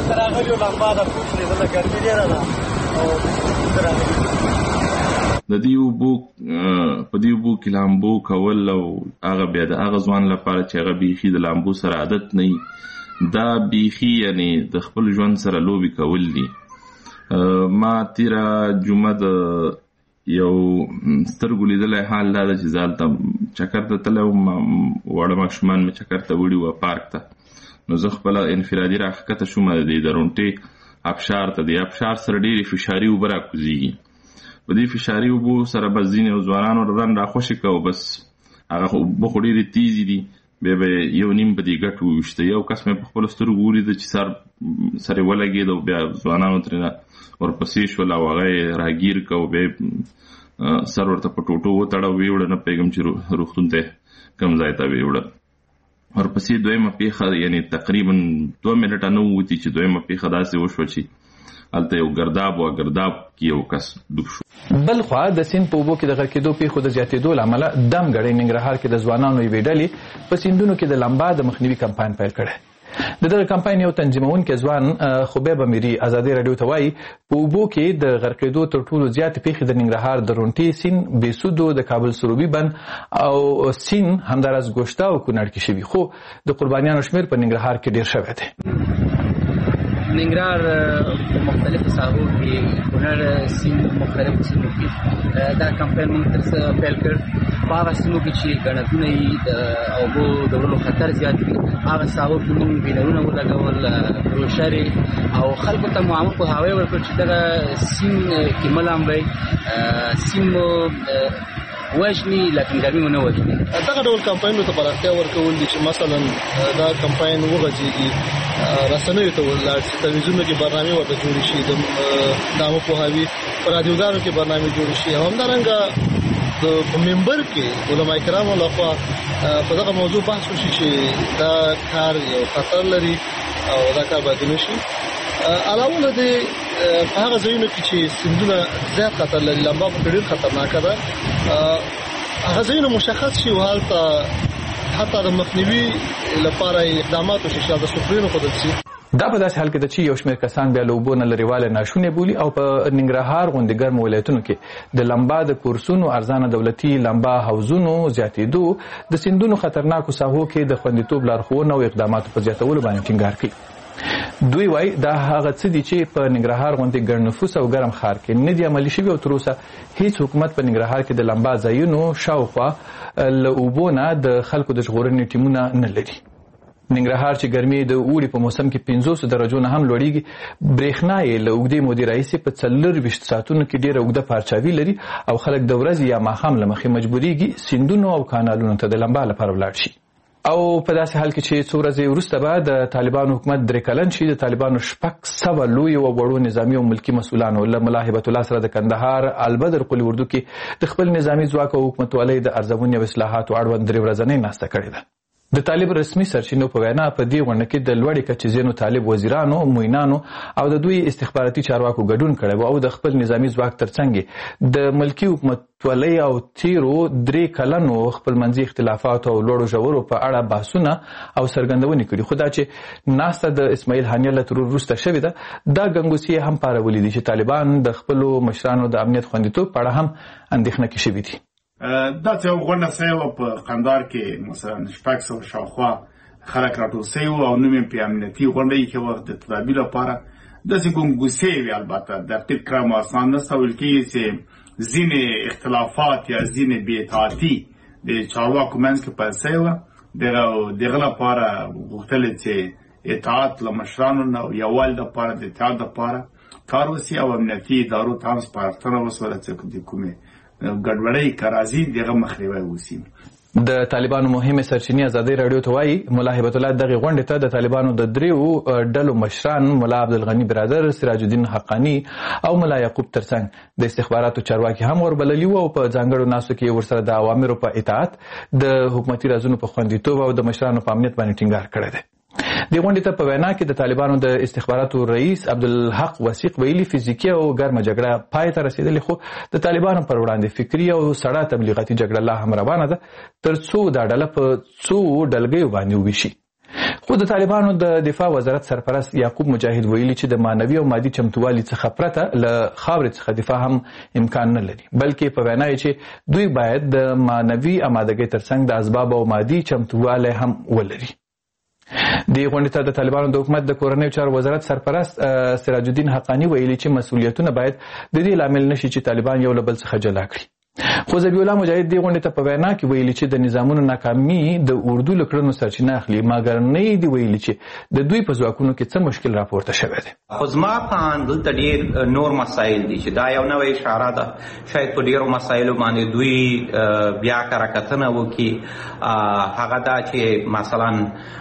د دې اوبو په دې اوبو کې لامبو کول او هغه بیا د هغه ځوان لپاره چې هغه بیخي د لامبو سره عادت نه دا بیخي یعنی د خپل ژوند سره لوبي کول دي. ما تیره جمعه د یو سترګو لیدلی حال دا ده چې زه هلته چکر ته تللی وم واړه ماشومان مې چکر ته وړي وه پارک ته نو زه خپله انفرادي راښکته شوم د دې د رونټې ابشار ته د ابشار سره ډېرې فشاري اوبه راکوزېږي. په دې فشاري اوبو سره بس ځینې ځوانانو رن راخوشې کوو بس هغه اوبه خو ډېرې تیزې دي بیا به یو نیم په دې ګټ وویشته. یو کس مې په خپلو سترګو ولیده چې سر یې ولګېد او بیا ځوانانو ترېنه ورپسې شول او هغه یې راګیر که او بیا سر ورته په ټوټو وتړه ویې وړه نه پوهېږم چې روغتون ته کوم ځای ته ویې وړه. ورپسې دویمه پیښه یعنی تقریبا 2 منټه نه ووتي چې دویمه پیښه داسې وشوه چې هلته یو ګرداب و ګرداب کې یو کس ډوب شو. بل خوا د سیند په اوبو کې د غرقېدو پیښو د زیاتېدو له امله دمګړۍ ننګرهار کې د ځوانانو یوې ډلې په سیندونو کې د لمبا د مخنیوي کمپاین پیل کړی. د دغه کمپاین یو تنظیمونکی ځوان خبیب امیري ازادي راډیو ته وایي په اوبو کې د غرقېدو تر ټولو زیاتې پیښې د ننګرهار د رونټې سیند بیسودو د کابل سروبي بند او سیند همداراز ګوشته او کونړ کې شوي. خو د قربانیانو شمېر په ننګرهار کې ډېر شوی دی. ننګرهار په مختلفو ساحو کې کونړ سیند مختلفو سیمو کې دا کمپاین موږ تر پیل کړ. په هغه سیمو کې چې ګڼتونه یې د اوبو د وړلو خطر زیات وي هغه ساحو کې موږ بینرونه ولګول بروشرې او خلکو ته مو پوهاوی ورکړ چې دغه سیند کې مه لامبئ سیند وژني لکن ګرمي مو نه وژني. دغه ډول کمپاینونو ته پراختیا ورکول دي چې مثلا دا کمپاین وغځېږي رسنیو ته ولاړ شي تلویزیونونو کې برنامې ورته جوړې شي د عامه پوهاوي په رادیوګانو کې برنامې جوړې شي. همدارنګه د ممبر کې علما کرامو لخوا په دغه موضوع بحث وشي چې دا کار یو خطر لري او دا کار باید ونشي. علاوه له دې په هغه ځایونو کې چې سیندونه زیات خطر لري لمبا په ډېر خطرناکه ده هغه ځایونه مشخص شي او هلته حتی د مخنیوي لپاره اقدامات وشي چې د سفرینو ښودل شي. دا په داسې حال کې ده چې یو شمېر کسان بیا له اوبو نه لرېوالی ناشونې بولي او په ننګرهار غوندې ګرمو ولایتونو کې د لمبا د کورسونو ارزانه دولتي لمبا حوضونو زیاتېدو د سیندونو خطرناکو ساحو کې د خوندیتوب لارښوونه او اقداماتو په زیاتولو باندې ټینګار کوي. دوی وایي دا هغه څه دي چې په ننګرهار غوندې ګڼ نفوس او ګرم ښار کې نه دي عملي شوي او تر اوسه هیڅ حکومت په ننګرهار کې د لمبا ځایونو شاوخوا له اوبو نه د خلکو د ژغورنې ټیمونه نه لري. ننګرهار چې ګرمي د اوړي په موسم کې 500 درجو نه هم لوړیږي برېښنا یې له اوږدې مودې راهیسې په 24 ساعتونو کې ډېره اوږده پارچاوي لري او خلک د ورځې یا ماښام له مخې مجبوریږي سیندونو او کانالونو ته د لمبا لپاره ولاړ شي. او په داسې حال کې چې څو ورځې وروسته به د طالبانو حکومت 3 کلن شي، د طالبانو 600 لوی او وړو نظامي او ملکي مسؤلانو له ملا هبت الله سره د کندهار البدر قلي اردو کې د خپل نظامي ځواک او حکومتولۍ د ارزونې او اصلاحاتو اړوند 3 ورځنۍ ناسته کړې ده. د طالب رسمي سرچینو په وینا په دې غونډه کې د لوړې کچې ځینو طالب وزیرانو، معینانو او د دوی استخباراتي چارواکو ګډون کړی او د خپل نظامي ځواک ترڅنګ د ملکي حکومتولۍ او تیرو 3 کلنو خپلمنځي اختلافاتو او لوړو ژورو په اړه بحثونه او څرګندونې کړي. خو دا چې ناسته د اسماعیل هانیه له ترور وروسته شوې ده، دا ګنګوسې هم پارولي دي چې طالبان د خپلو مشرانو د امنیت خوندیتوب په اړه هم اندېښنه کې شوي دي. دا چې غونډه سوي په قندهار کې مثلا 600 شاوخوا خلک راټول سوي او نوم یې په امنیتي غونډه کې وخت د تدابیر لپاره داسې ګنګوسې وي. البته دقیق کړم آسان نشته ویل کېږي چې ځینې اختلافات یا ځینې بې اطاعتي د چارواکو منځ کې پیل سوی وه. دغه لپاره غوښتل چې اطاعت له مشرانو نه یووالي دپاره د اتحاد دپاره کار وشي او امنیتي ادارو ته هم سپارښتنه وشوله چې د کومې ګډوډۍ کارازي دغه مخنیوی وشي. د طالبانو مهمه سرچینې ازادي رادیو ته وایي مولا هبت الله دغه غونډه ته د طالبانو د 3 ډلو مشران مولا عبدالغنی برادر، سراج الدین حقانی او مولا یعقوب ترڅنګ د استخباراتو چارواکي هم وربللي وو او په ځانګړو ناسو کې ورسره د اوامرو په اطاعت، د حکومتي رازونو په خوندیتوب او د مشرانو په امنیت باندې ټینګار کړی دی. د غونډې ته په وینا کې د طالبانو د استخباراتو رئیس عبدالحق وثیق ویلي فزیکي او ګرمه جګړه پای ته رسیدلې، خو د طالبانو پر وړاندې فکري او سړه تبلیغاتي جګړه لا هم روانه ده ترڅو دا ډله په څو ډلګیو باندې وویشي. خو د طالبانو د دفاع وزارت سرپرست یعقوب مجاهد ویلي چې د معنوي او مادي چمتووالي څخه پرته له خاورې څخه دفاع هم امکان نه لري، بلکې په وینا یې چې دوی باید د معنوي امادګۍ ترڅنګ د اسباب او مادي چمتووالی هم ولري. د غونډې ته د طالبانو د حکومت د کورنیو چارو وزارت سرپرست سراج الدین حقانی ویلي چې مسؤلیتونه باید د دې لامل نشي چې طالبان یو له بل څخه جلا کړي. خو ذبیح الله مجاهد دې غونډې ته په وینا کې ویلي چې د نظامونو ناکامي د اردو له کړنو سرچینه اخلي، مګر نه دی ویلي چې د دوی په ځواکونو کې څه مشکل راپورته شوی دی. خو زما په اند دلته ډېر نور مسایل دي چې دا یو نوې اشاره ده، شاید په ډېرو مسایلو باندې دوی بیا کره وکړي. هغه دا چې مثلا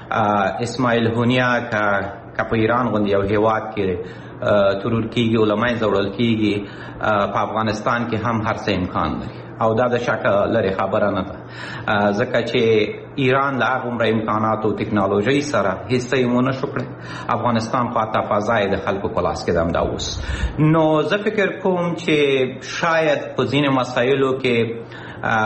اسماعیل هانیه که په ایران غوندې یو هېواد کې ترور کیږي، علماء ځوړل کیږي، په افغانستان کې هم هر څه امکان لري او دا د شک لري خبره نه ده، ځکه چې ایران له هغومره امکاناتو او ټکنالوژۍ سره هیڅ یې ونه شو کړی. افغانستان پاته فضا یې د خلکو په لاس کې ده همدا اوس. نو زه فکر کوم چې شاید په ځینې مسایلو کې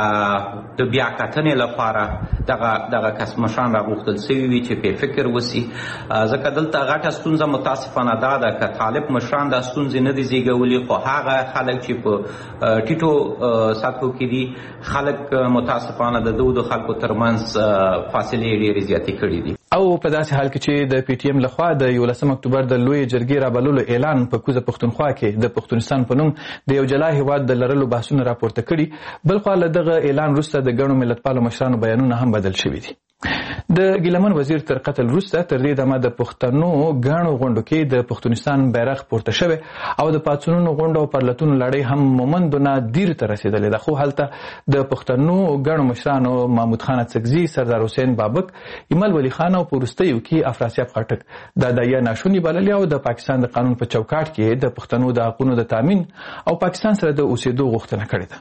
د بیا کتنې لپاره دغه کسمشان راغوښتل سوي وي چې په فکر وسي، ځکه دلته غټه ستونزه متاسفانه دا ده که طالب مشران دا ستونزې نه دي زیږولي، خو هغه خلک چې په ټیټو سطحو کې دي خلک متاسفانه د دو خلکو ترمنځ فاصلې ډېرې زیاتې کړي دي. او په داسې حال کې چې د پی ټی ایم لخوا د 11 اکتوبر د لوی جرګې رابللو اعلان په کوزه پښتونخوا کې د پښتونستان په نوم د یو جلا هیواد د لرلو بحثونه راپورته کړي، بل خوا له دغه اعلان وروسته د ګڼو ملتپالو مشرانو بیانونه هم بدل شوي دي. د ګیلمن وزیر تر قتل وروسته تر دې دمه د پښتنو ګڼو غونډو کې د پښتونستان بیرغ پورته شوی او د پاڅونونو غونډو او پرلتونو لړۍ هم مومندونه دیر ته رسېدلې ده، خو هلته د پښتنو ګڼو مشرانو محمود خان اڅکزي، سردار حسین بابک، ایمل ولی خان او په وروستیو کې افراسیاب خټک دا دایه ناشونې بللې او د پاکستان د قانون په چوکاټ کې د پښتنو د حقونو د تامین او پاکستان سره د اوسېدو غوښتنه کړې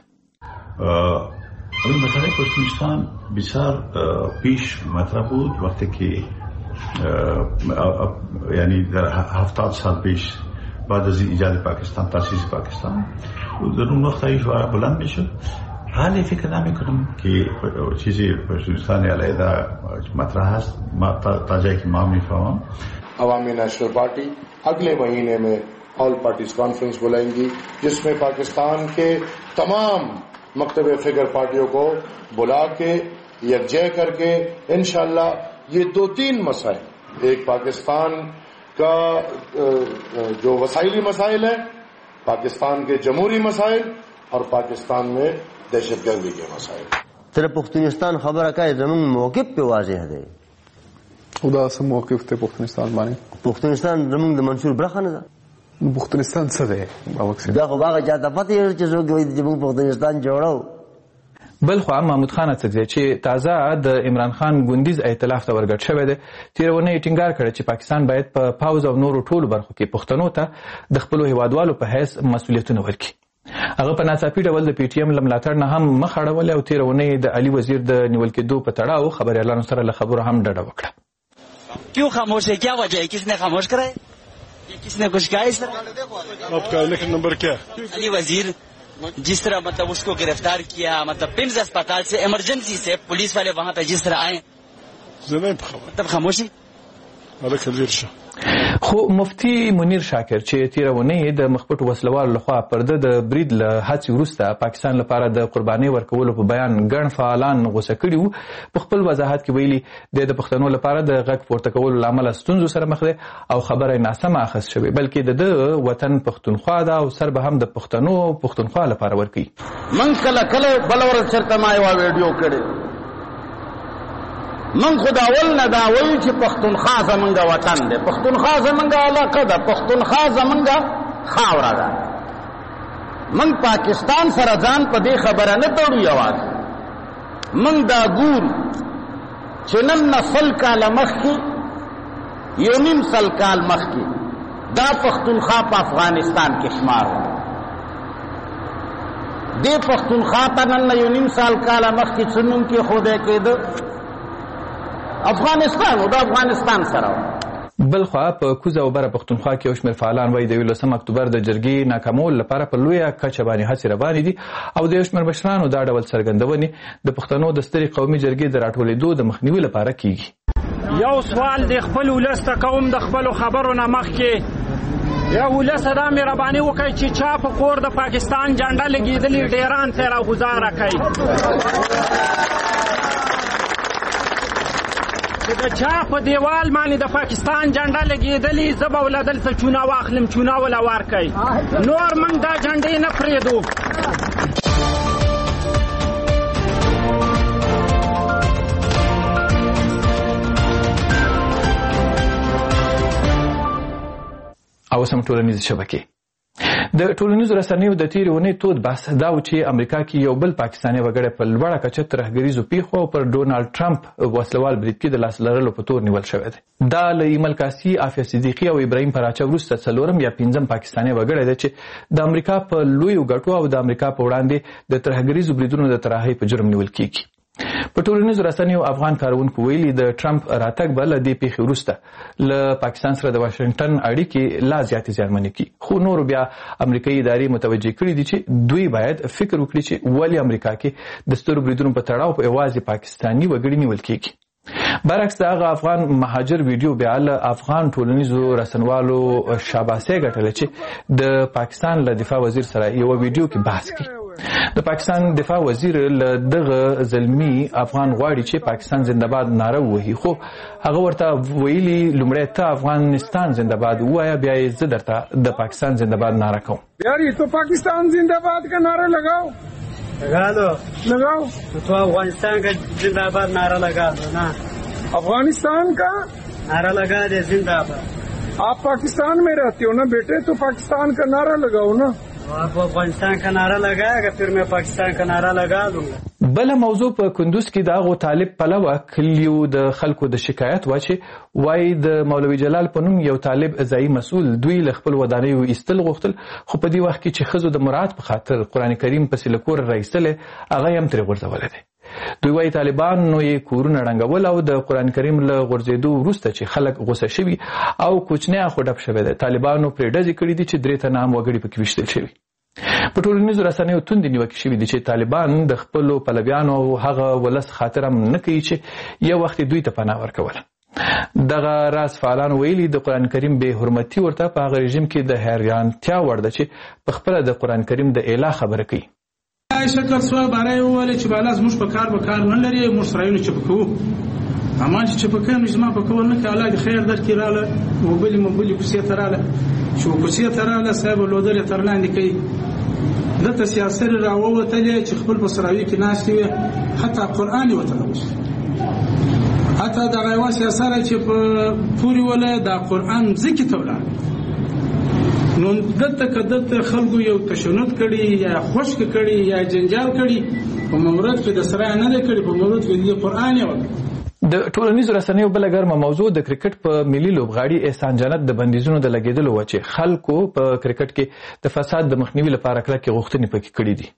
ده. این مسئله پشتونستان بسیار پیش مطرح بود وقتی که یعنی در 70 سال پیش بعد از ایجاد پاکستان، تاسیس پاکستان، در اون وقت ایشوار بلند میشد. حالی فکر نمی کنم که چیزی پشتونستان علیه مطرح هست تا جایی که ما میفهمم. عوامی نیشنل پارٹی اگلے مہینے میں آل پارٹیز کانفرنس بلائیں گی جس میں پاکستان کے تمام مکتب فگر پارٹیوں کو بلا کے یکجا کر کے انشاءاللہ یہ 2-3 مسائل، ایک پاکستان کا جو وسائلی مسائل ہیں، پاکستان کے جمہوری مسائل اور پاکستان میں دہشت گردی کے مسائل. تر پختونستان خبره کوي زموږ موقف په واضح دی. خدا سم موقف ته پختونستان باندې. پختونستان زموږ د منشور برخه نه ده. پختونستان څه دی؟ دا خو هغه چاته پته یې چې څوک وایي چې موږ پختونستان جوړو. بل خو محمود خان اڅکزی چې تازه د عمران خان ګوندیز ائتلاف ته ورګډ شوی دی تیرونه ټینګار کړی چې پاکستان باید په پاوز او نورو ټولو برخو کې پښتنو ته د خپل هیوادوالو په حیث مسؤلیتونه ورکړي. هغه په ناڅاپي ډول د پی ټی ایم لملاتړ نه هم مخ اړولې او تیرونه د علي وزیر د نیول کېدو په تړاو خبريالانو سره له خبرو هم ډډه وکړه. क्यों खामोश है, क्या वजह है, किसने खामोश करा है, किसने कुछ कहा इस तरह? आपका इलेक्शन नंबर क्या? अली वजीर जिस तरह मतलब उसको गिरफ्तार किया, मतलब पिम्स अस्पताल से इमरजेंसी से पुलिस वाले वहाँ पे जिस तरह आए, तब खामोशी. خو مفتي منیر شاکر چې تیرونه د مخبټو وسلوالو لخوا پرده د برید له هڅې وروسته پاکستان لپاره د قرباني ورکولو په بیان ګڼ فعالان غوسه کړي وو. په خپل وضاحت کې ویلي د پښتنو لپاره د غږ پورته کولو لامل ستونزو سره مخ دی او خبره ناسمه اخذ شوې، بلکې د وطن پښتونخوا ده او سر به هم د پښتنو او پښتونخوا لپاره ورکړي. من کله کله بل ورځ چرته ما یو ویډیو کړی، من خدا اول نه دا وایي چې پښتونخوا زمونږ وطن دی، پښتونخوا زمونږ علاقه ده، پښتونخوا زمونږ خاوره ده. من پاکستان سره ځان په دې خبره نه تړو، یوازې من دا ګورو چې نن نه سل کاله مخکې یو نیم سل کال مخکې دا پښتونخوا په افغانستان کې شمار و. دې پښتونخوا ته نن یو نیم سال کاله مخکې څه نوم کېښودی کېده؟ افغانستان او د افغانستان سره. بل خو په کوزه او بره پښتونخوا کې یو شمېر فعالان وایي د 18 اکتوبر د جرګې ناکامول لپاره په لویه کچه باندې هڅې روانې دي او د یو شمېر مشرانو دا ډول څرګندونې د پښتنو د سترې قومي جرګې د راټولېدو د مخنیوي لپاره کیږي. یو سوال د خپل ولس ته کوم د خپل خبرو نه مخکې یا ولس دا مهرباني وکړي چې چا په کور د پاکستان جنډه لګېدلې ډیران ته راغوزاره کوي، د چا په دیوال باندې د پاکستان جنډه لګېدلې زه به ولدل څه چونه واخلم، چونه وله ورکوي، نور موږ دا جنډې نه پرېږدو. او سم ټولنیزې شبکې د ټولنیزو رسنیو د تیرې اونۍ تود بحث دا و چې امریکا کې یو بل پاکستاني وګړی په لوړه کچه ترهګریزو پیښو او پر ډونالډ ټرمپ وسلوال برید کې د لاس لرلو په تور نیول شوی دی. دا له ایمل کاسي، عافیه صدیقي او ابراهیم پراچه وروسته څلورم یا پنځم پاکستاني وګړی دی چې د امریکا په لویو ګټو او د امریکا په وړاندې د ترهګریزو بریدونو د طراحۍ په جرم نیول کیږي. په ټولنیزو رسنیو افغان کارونکو ویلي د ټرمپ راتګ به له دې پیښې وروسته له پاکستان سره د واشنګټن اړیکې لا زیاتې زیانمنې کړي. خو نورو بیا امریکایي ادارې متوجه کړي دي چې دوی باید فکر وکړي چې ولې امریکا کې د سترو بریدونو په تړاو په یوازې پاکستاني وګړي نیول کیږي. برعکس د هغه افغان مهاجر ویډیو بیا له افغان ټولنیزو رسنوالو شاباسي ګټله چې د پاکستان له دفاع وزیر سره یو ویډیو کې بحث کوي. د پاکستان دفاع وزیر له دغه زلمی افغان غواړي چې پاکستان زنده‌باد ناره ووهي، خو هغه ورته ویلي لومړی ته افغانستان زنده‌باد ووایه بیا یې زه درته د پاکستان زنده‌باد ناره کوم. یاری تو پاکستان زنده‌باد کا نعرہ لگاؤ، لگا دو، لگاؤ تو افغانستان کا زنده‌باد نعرہ لگا دو نا، افغانستان کا نعرہ لگا دے زنده‌باد. آپ پاکستان میں رہتے ہو نا بیٹے، تو پاکستان کا نعرہ لگاؤ نا. آپ افغانستان کا نعرہ لگائے گا پھر میں پاکستان کا نعرہ لگا دوں گا. بل موضوع په کندوز کې د هغو طالب پلوه کلیو د خلکو د شکایت و چې وایي د مولوي جلال په نوم یو طالب ځایي مسؤل دوی له خپل ودانیو ایستل غوښتل، خو په دې وخت کې چې ښځو د مراعات په خاطر قرآن کریم پسې له کوره راایستلی هغه یې هم ترې غورځولی دی. دوی وایي طالبانو یې کورونه ړنګول او د قرآن کریم له غورځېدو وروسته چې خلک غوسه شوي او کوچنی خو ډب شوی دی، طالبانو پرې ډزې کړي دي چې 3 تنه هم وګړي پکې ویشتل شوي. په ټولنیزو رسنیو توندې نیوکې شوي دي چې طالبان د خپلو پلویانو او هغه ولس خاطر هم نه کوي چې یو وخت دوی ته پناه ورکوله. دغه راز فعالان ویلي د قرآن کریم بې حرمتي ورته په هغه رژیم کې د حیرانتیا وړ ده چې په خپله د قرآن کریم د اله خبره کوي. شکل سوال باره یې وویل چې بالا زموږ په کار به کار نه لري، موږ سرایونه چپه کوو، اما چې چپه کوي نو زما په کول نه کوي، الله دې خیر درکړي. راله موبلې کوڅې ته راله چې کوڅې ته راله صاحب لودر یې تر لاندې کوي، دلته سیاسر راووتلې چې خپل په سراوي کې ناستې وي، حتی قرآن یې ورته راوست، حتی دغه یوه سیاسره چې په پورې وله دا قرآن ځکې ته ولاړ نو دلته که دلته خلکو یو تشنج کړي یا خشک کړي یا جنجال کړي په مورد کې د سره نه دی کړی، په مورد کې د قرآن یې وکړ. د ټولنیزو رسنیو بله ګرمه موضوع د کرکټ په ملي لوبغاړي احسان جنت د بندیزونو د لګېدلو وه چې خلکو په کرکټ کې د فساد د مخنیوي لپاره کلکې غوښتنې پکې کړي دي.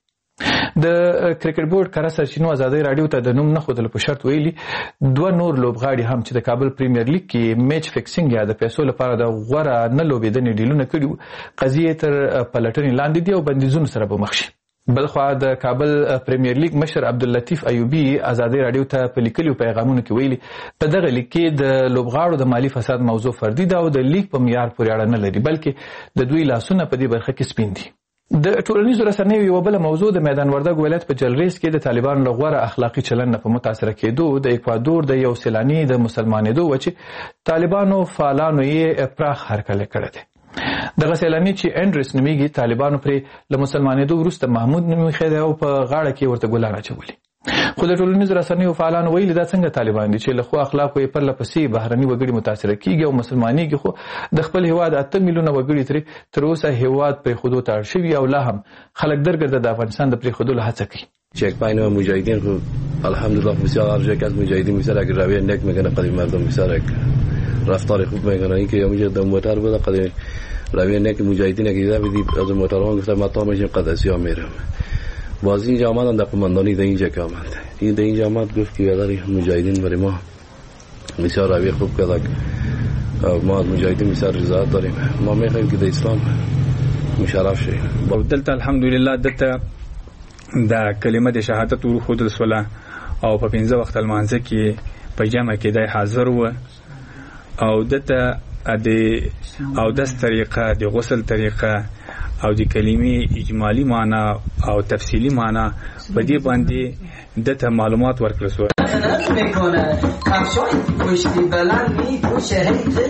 د کرکټ بورډ کره سرچینو ازادۍ راډیو ته د نوم نه ښودلو په شرط ویلي 2 نور لوبغاړي هم چې د کابل پریمیر لیګ کې میچ فکسینګ یا د پیسو لپاره د غوره نه لوبېدنې ډیلونه کړي وو قضیې تر پلټنې لاندې دي او بندیزونو سره به مخ شي. بلخوا د کابل پریمیر لیګ مشر عبداللطیف ایوبی ازادۍ راډیو ته په لیکلو پیغامونو کې ویلي په دغه لیګ کې د لوبغاړو د مالی فساد موضوع فردي ده او د لیګ په معیار پورې اړه نه لري، بلکې د دوی لاسونه په دې برخه کې سپین دي. د ټولنیزو رسنیو یوه بله موضوع د میدان وردګ ولایت په جلریز کې د طالبانو له غوره اخلاقي چلن نه په متاثره کېدو د اکوادور د یو سیلاني د مسلمانېدو و چې طالبانو فعالانو یې پراخ هرکلی کړی دی. دغه سیلاني چې انډریس نومیږي طالبانو پرې له مسلمانېدو وروسته محمود نوم ایښی دی او په غاړه کې ورته ګلان اچولي. خو د ټولنیزو رسنیو فعالانو ویلي دا څنګه طالبان دي چې له ښو اخلاقو یې پرله پسې بهرني وګړي متاثره کیږي او مسلمانېږي، خو د خپل هیواد 8 میلیونه وګړي ترې تر اوسه هیواد پرېښودو ته اړ شوي او لا هم خلک درګرده د افغانستان د پرېښودلو هڅه کوي. چک پاین و مجاهدین خب الحمدلله بسیار هر که از مجاهدین مثل اگر رویه نک میکنه قدیم مردم مثل رفتار خوب میکنه این که یا میشه دم موتر بوده قدیم رویه نک مجاهدین اگر دیده بدید از موترها گفتم ما تا میشیم قدسی ها میرم باز اینجا آمدن در قماندانی در اینجا که آمد این در اینجا آمد گفت که یاداری مجاهدین برای ما بسیار رویه خوب کرده ما از مجاهدین بسیار رضایت داریم ما میخوایم که در اسلام مشرف شیم. دلته الحمدلله دلته د کلمه د شهادت ورخودل سوله او په 15 وخت المانځه کې په جمع کې د حاضر و او دته د او د طریقه د غسل طریقه او د کلمې اجمالی معنی او تفصیلی معنی په دې باندې دته معلومات ورکړل شو. میکنه کفشای پشتی بلند میپوشه هی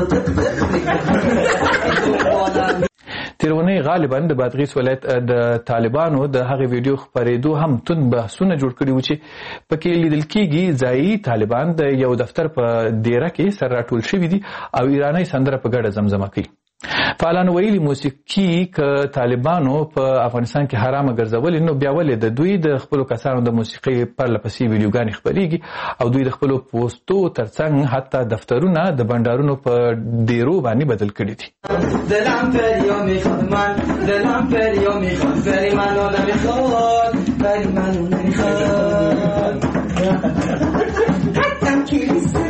تیرونی غالبا د بادغیس ولایت د طالبانو د هغه ویډیو خبرېدو هم تون بحثونه جوړ کړي و چې پکې لیدل کېږي ځایي طالبان د یو دفتر په دیره کې سر راټول شوي دي او ایرانی سندره په ګډه زمزمه کوي. فعالانو ویلي موسیقي که طالبانو په افغانستان کې حرامه ګرځولې نو بیا ولې د دوی د خپلو کسانو د موسیقي پرله پسې ویډیوګانې خپرېږي او دوی د خپلو پوسټو ترڅنګ حتی دفترونه د بنډارونو په ډیرو باندې بدل کړي دي. دلم فریو میخواد من دلم فریو میخواد فری منو نمیخواد فری منو نمیخواد حتم که ریسه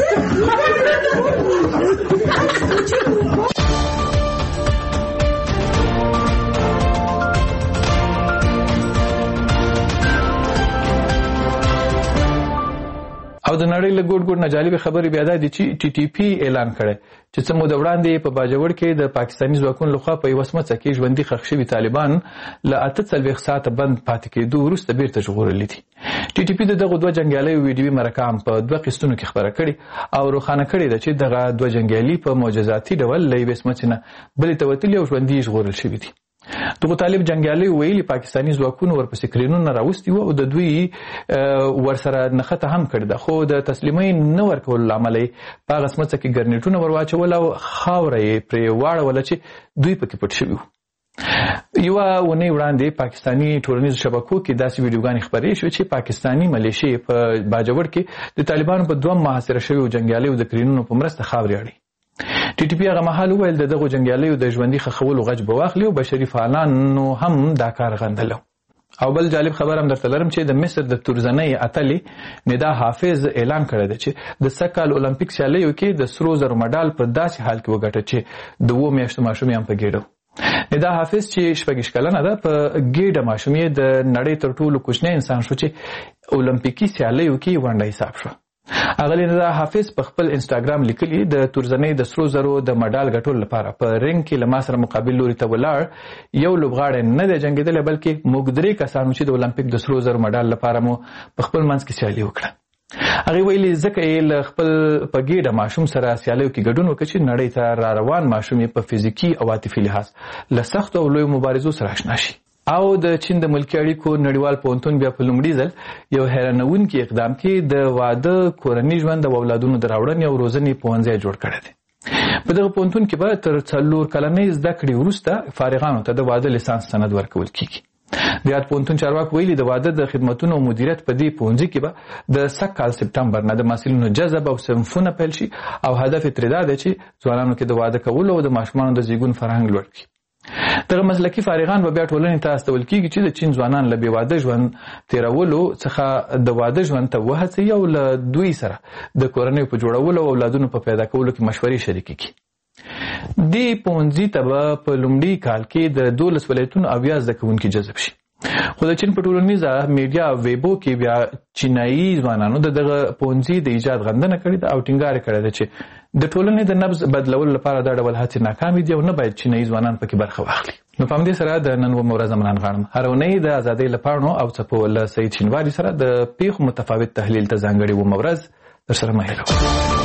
او د نړۍ له ګوټ ګوټ نه جالبه خبرې بیا دا دي چې ټي ټي پی اعلان کړی چې څه موده وړاندې په باجوړ کې د پاکستاني ځواکونو لخوا په یوه سمڅه کې ژوندي ښخ شوي طالبان له 48 ساعته بند پاتې کېدو وروسته بیرته ژغورلي دي. ټي ټي پی د دغو 2 جنګیالیو ویډیوي مرکه هم په 2 قسطونو کې خبره کړې او روښانه کړې ده چې دغه 2 جنګیالي په معجزاتي ډول له یوې سمڅې نه بلې ته وتلي او ژوندي ژغورل شوي دي. دغه طالب جنګیالي ویلي پاکستاني ځواکونو ورپسې کرینونه راوستي وو او د دوی ورسره نښته هم کړې ده، خو د تسلیمۍ نه ورکولو له امله یې په هغه سمڅه کې ګرنیټونه ور واچول او خاوره یې پرې واړوله چې دوی پکې پټ شوي وو. یوه اونۍ وړاندې پاکستاني ټولنیزو شبکو کې داسې ویډیوګانې خپرې شوې چې پاکستاني ملیشې په باجوړ کې د طالبانو په 2 محاصره شویو جنګیالیو د کرینونو په مرسته خاورې اړي. ټي ټي پی هغه مهال وویل د دغو جنګیالیو د ژوندي ښخولو غچ به واخلي او بشري فعالانو هم دا کار غندلو. او بل جالب خبر هم درته لرم چې د مصر د تورزنۍ اتلې ندا حافظ اعلان کړی دی چې د سږکال اولمپیک سیالیو کې د سرو زرو مډال په داسې حال کې وګټه چې د 2 میاشتو ماشوم هم په ګېډه. ندا حافظ چې 26 کلنه ده په ګېډه ماشوم یې د نړۍ تر ټولو کوچنی انسان شو چې اولمپیکي سیالیو کې ونډه حساب شو. اغلی ندا حافظ په خپل انسټاګرام لیکلي د تورزنۍ د سرو زرو د مډال ګټلو لپاره په رنګ کې له ما سره مقابل لوري ته ولاړ یو لوبغاړی نه دی جنګېدلی بلکې موږ 3 کسانو چې د اولمپیک د سرو زرو مډال لپاره مو په خپل منځ کې سیالي وکړه. هغې ویلي ځکه یې له خپل په ګېډه ماشوم سره سیالیو کې ګډون وکړ چې نړۍ ته را روان ماشوم یې په فزیکي او عاطفي لحاظ له سختو او لویو مبارزو سره اشنا شي. او د چین د ملکي اړیکو نړیوال پوهنتون بیا په لومړي ځل یو حیرانوونکي اقدام کې د واده کورني ژوند او اولادونو د راوړنې او روزنې پوهنځی جوړ کړی دی. په دغه پوهنتون کې به تر 4 کلنۍ زده کړې وروسته فارغانو ته د واده لیسانس سند ورکول کیږي. د یاد پوهنتون چارواکو ویلي د واده د خدمتونو او مدیریت په دې پوهنځي کې به د سږ کال سپټمبر نه د محصلینو جذب او صنفونه پیل شي او هدف یې ترې دا دی چې ځوانانو کې د واده کولو او د ماشومانو د زیږون فرهنګ لوړ کړي. دغه مسلکي فارغان به بیا ټولنې ته استول کېږي چې د چین ځوانان له بې واده ژوند تېرولو څخه د واده ژوند ته وهڅوي او له دوی سره د کورنیو په جوړولو او اولادونو په پیدا کولو کې مشورې شریکې کړي. دې پوهنځي ته به په لومړي کال کې د 12 ولایتونو 80 زده کوونکي جذب شي. خو د چین په ټولنیزه میډیا ویبو کې بیا چینایي ځوانانو دغه پوهنځي د ایجاد غندنه کړې ده او ټینګار کړی ده چې د ټولنې د نبض بدلولو لپاره دا ډول هڅې ناکامې دي او نه باید چینایي ځوانان پکې برخه واخلي. نو په همدې سره د نن ورځ منان غواړم هر اونۍ د ازادۍ له پاڼو او څپو له سعید شینواري سره د پیښو متفاوت تحلیل ته ځانګړې ورځ در سره مه هېروئ.